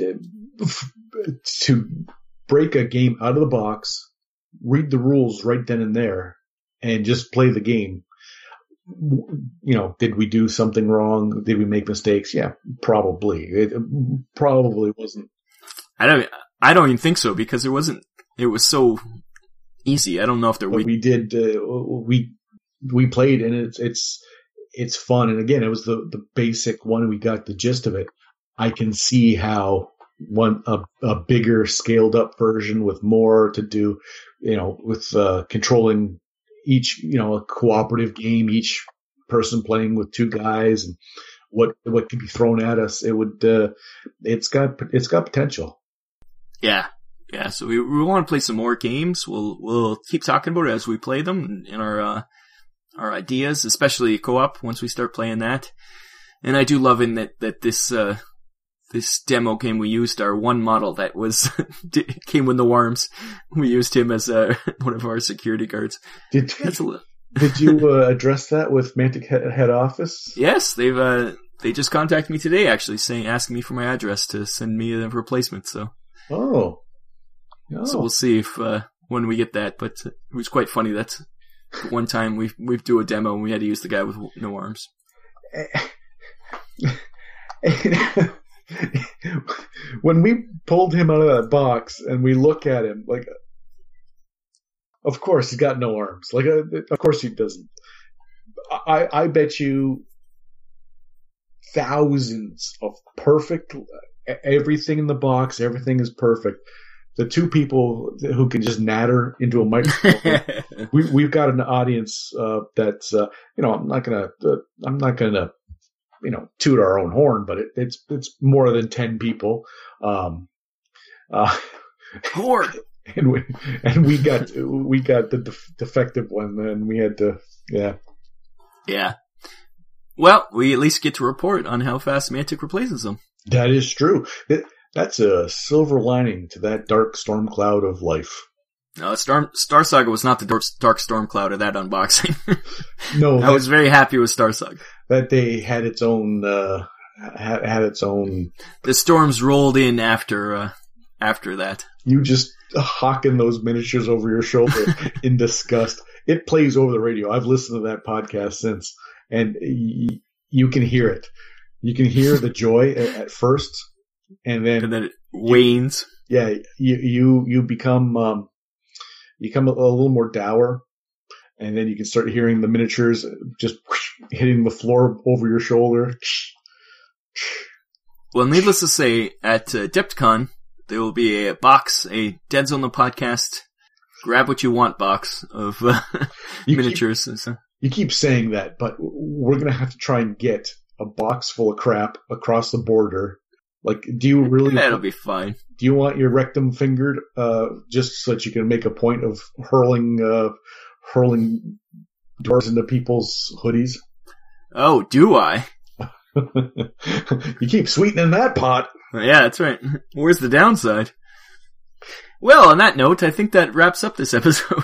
S2: to break a game out of the box, read the rules right then and there, and just play the game. Did we do something wrong? Did we make mistakes? Yeah, probably. It probably wasn't.
S1: I don't even think so because it was so easy. I don't know if there
S2: we did, we played and it's fun. And again, it was the basic one. We got the gist of it. I can see how a bigger scaled up version with more to do, with controlling each, a cooperative game, each person playing with 2 guys and what could be thrown at us. It would, it's got potential.
S1: Yeah. Yeah. So we want to play some more games. We'll keep talking about it as we play them in our ideas, especially co-op once we start playing that. And I do love in that this demo game we used our one model that was came with no arms. We used him as one of our security guards.
S2: Did you address that with Mantic head office?
S1: Yes, they just contacted me today actually asking me for my address to send me a replacement. So
S2: so
S1: we'll see if when we get that. But it was quite funny. That's one time we do a demo and we had to use the guy with no arms.
S2: When we pulled him out of that box and we look at him, like, of course he's got no arms. Like, of course he doesn't. I bet you thousands of perfect, everything in the box, everything is perfect. The 2 people who can just natter into a microphone. we've got an audience that's I'm not gonna toot our own horn, but it's more than 10 people.
S1: Horn.
S2: And we got the defective one, and we had to,
S1: Yeah. Well, we at least get to report on how fast Mantic replaces them.
S2: That is true. That's a silver lining to that dark storm cloud of life.
S1: No, Star Saga was not the dark storm cloud of that unboxing.
S2: No,
S1: I was very happy with Star Saga.
S2: That day had its own, had its own.
S1: The storms rolled in after that.
S2: You just hawking those miniatures over your shoulder in disgust. It plays over the radio. I've listened to that podcast since, and you can hear it. You can hear the joy at first, and then
S1: it wanes.
S2: You become a little more dour, and then you can start hearing the miniatures just hitting the floor over your shoulder.
S1: Well, needless to say, at Depticon, there will be a box, a Dead Zone the Podcast, grab what you want box of miniatures.
S2: You keep saying that, but we're going to have to try and get a box full of crap across the border. Like, do you really...
S1: That'll be fine.
S2: Do you want your rectum fingered, just so that you can make a point of hurling doors into people's hoodies?
S1: Oh, do I?
S2: You keep sweetening that pot.
S1: Yeah, that's right. Where's the downside? Well, on that note, I think that wraps up this episode.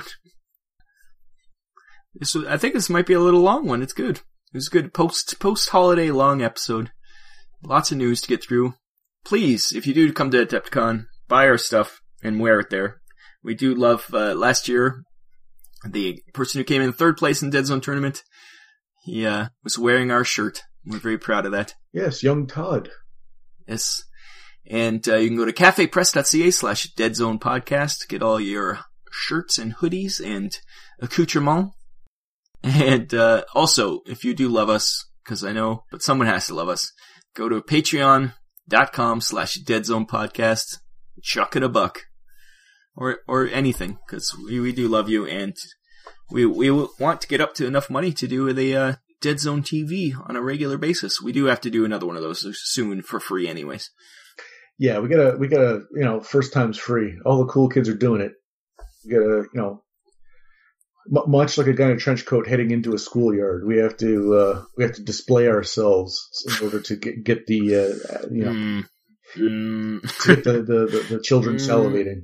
S1: I think this might be a little long one. It's good. It was a good post-holiday long episode. Lots of news to get through. Please, if you do come to Adepticon, buy our stuff and wear it there. We do love, last year, the person who came in 3rd place in Dead Zone tournament, he was wearing our shirt. We're very proud of that.
S2: Yes, young Todd.
S1: Yes. And you can go to cafepress.ca/deadzonepodcast to get all your shirts and hoodies and accoutrements. And also, if you do love us, because I know, but someone has to love us, go to patreon.com/deadzonepodcast, chuck it a buck. Or anything, because we do love you, and we want to get up to enough money to do the Dead Zone TV on a regular basis. We do have to do another one of those soon for free anyways.
S2: Yeah, we gotta, first time's free. All the cool kids are doing it. We gotta, much like a guy in a trench coat heading into a schoolyard, we have to display ourselves in order to get the, to get the children salivating.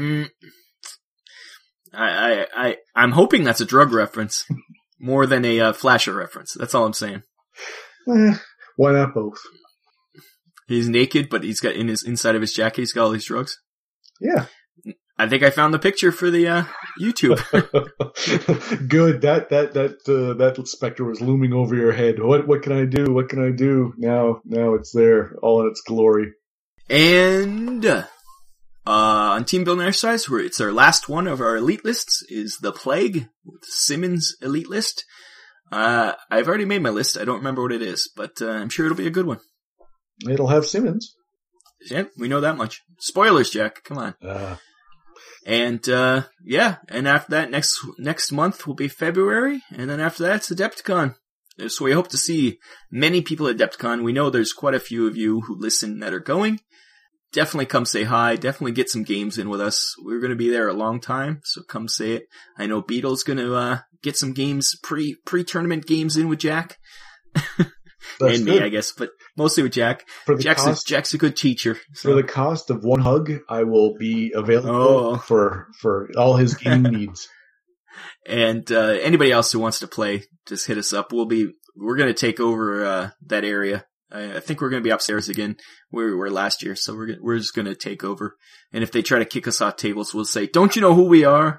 S1: I'm hoping that's a drug reference more than a Flasher reference. That's all I'm saying.
S2: Why not both?
S1: He's naked, but he's got inside of his jacket, he's got all these drugs.
S2: Yeah.
S1: I think I found the picture for the YouTube.
S2: Good. That specter was looming over your head. What can I do? What can I do? Now it's there, all in its glory.
S1: And on Team Building Exercise, it's our last one of our elite lists, is The Plague with Simmons elite list. I've already made my list. I don't remember what it is, but I'm sure it'll be a good one.
S2: It'll have Simmons.
S1: Yeah, we know that much. Spoilers, Jack. Come on. And after that, next month will be February, and then after that, it's Adepticon. So we hope to see many people at Adepticon. We know there's quite a few of you who listen that are going. Definitely come say hi. Definitely get some games in with us. We're going to be there a long time, so come say it. I know Beetle's going to get some games, pre-tournament games in with Jack. And me, I guess, but mostly with Jack. Jack's a good teacher. So.
S2: For the cost of one hug, I will be available for all his game needs.
S1: And anybody else who wants to play, just hit us up. We're going to take over that area. I think we're going to be upstairs again where we were last year, so we're just going to take over. And if they try to kick us off tables, we'll say, "Don't you know who we are?"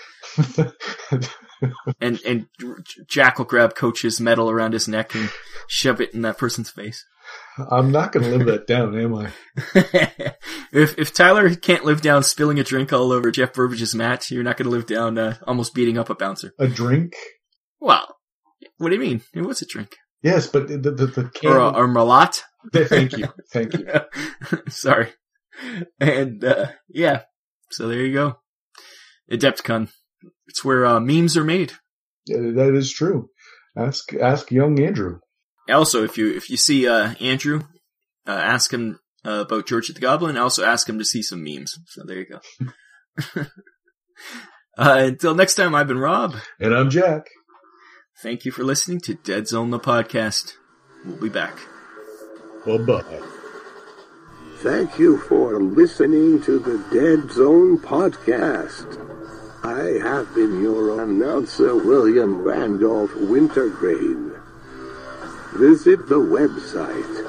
S1: and Jack will grab Coach's medal around his neck and shove it in that person's face.
S2: I'm not going to live that down, am I?
S1: If Tyler can't live down spilling a drink all over Jeff Burbage's mat, you're not going to live down almost beating up a bouncer.
S2: A drink?
S1: Well, what do you mean? It was a drink.
S2: Yes, but the can...
S1: Or Malat?
S2: Thank you.
S1: Sorry. And, so there you go. Adepticon. It's where memes are made.
S2: Yeah, that is true. Ask young Andrew.
S1: Also, if you see Andrew, ask him about George the Goblin. Also, ask him to see some memes. So there you go. Until next time, I've been Rob,
S2: and I'm Jack.
S1: Thank you for listening to Dead Zone the podcast. We'll be back.
S2: Bye-bye.
S4: Thank you for listening to the Dead Zone podcast. I have been your announcer, William Randolph Wintergreen. Visit the website,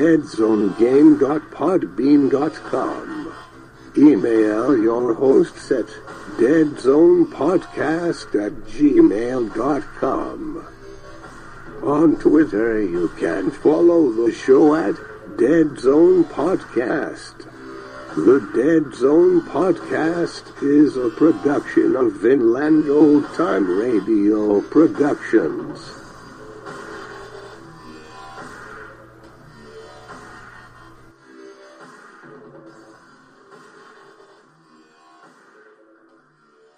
S4: deadzonegame.podbean.com. Email your hosts at deadzonepodcast@gmail.com. On Twitter, you can follow the show at Dead Zone Podcast. The Dead Zone Podcast is a production of Vinland Old Time Radio Productions.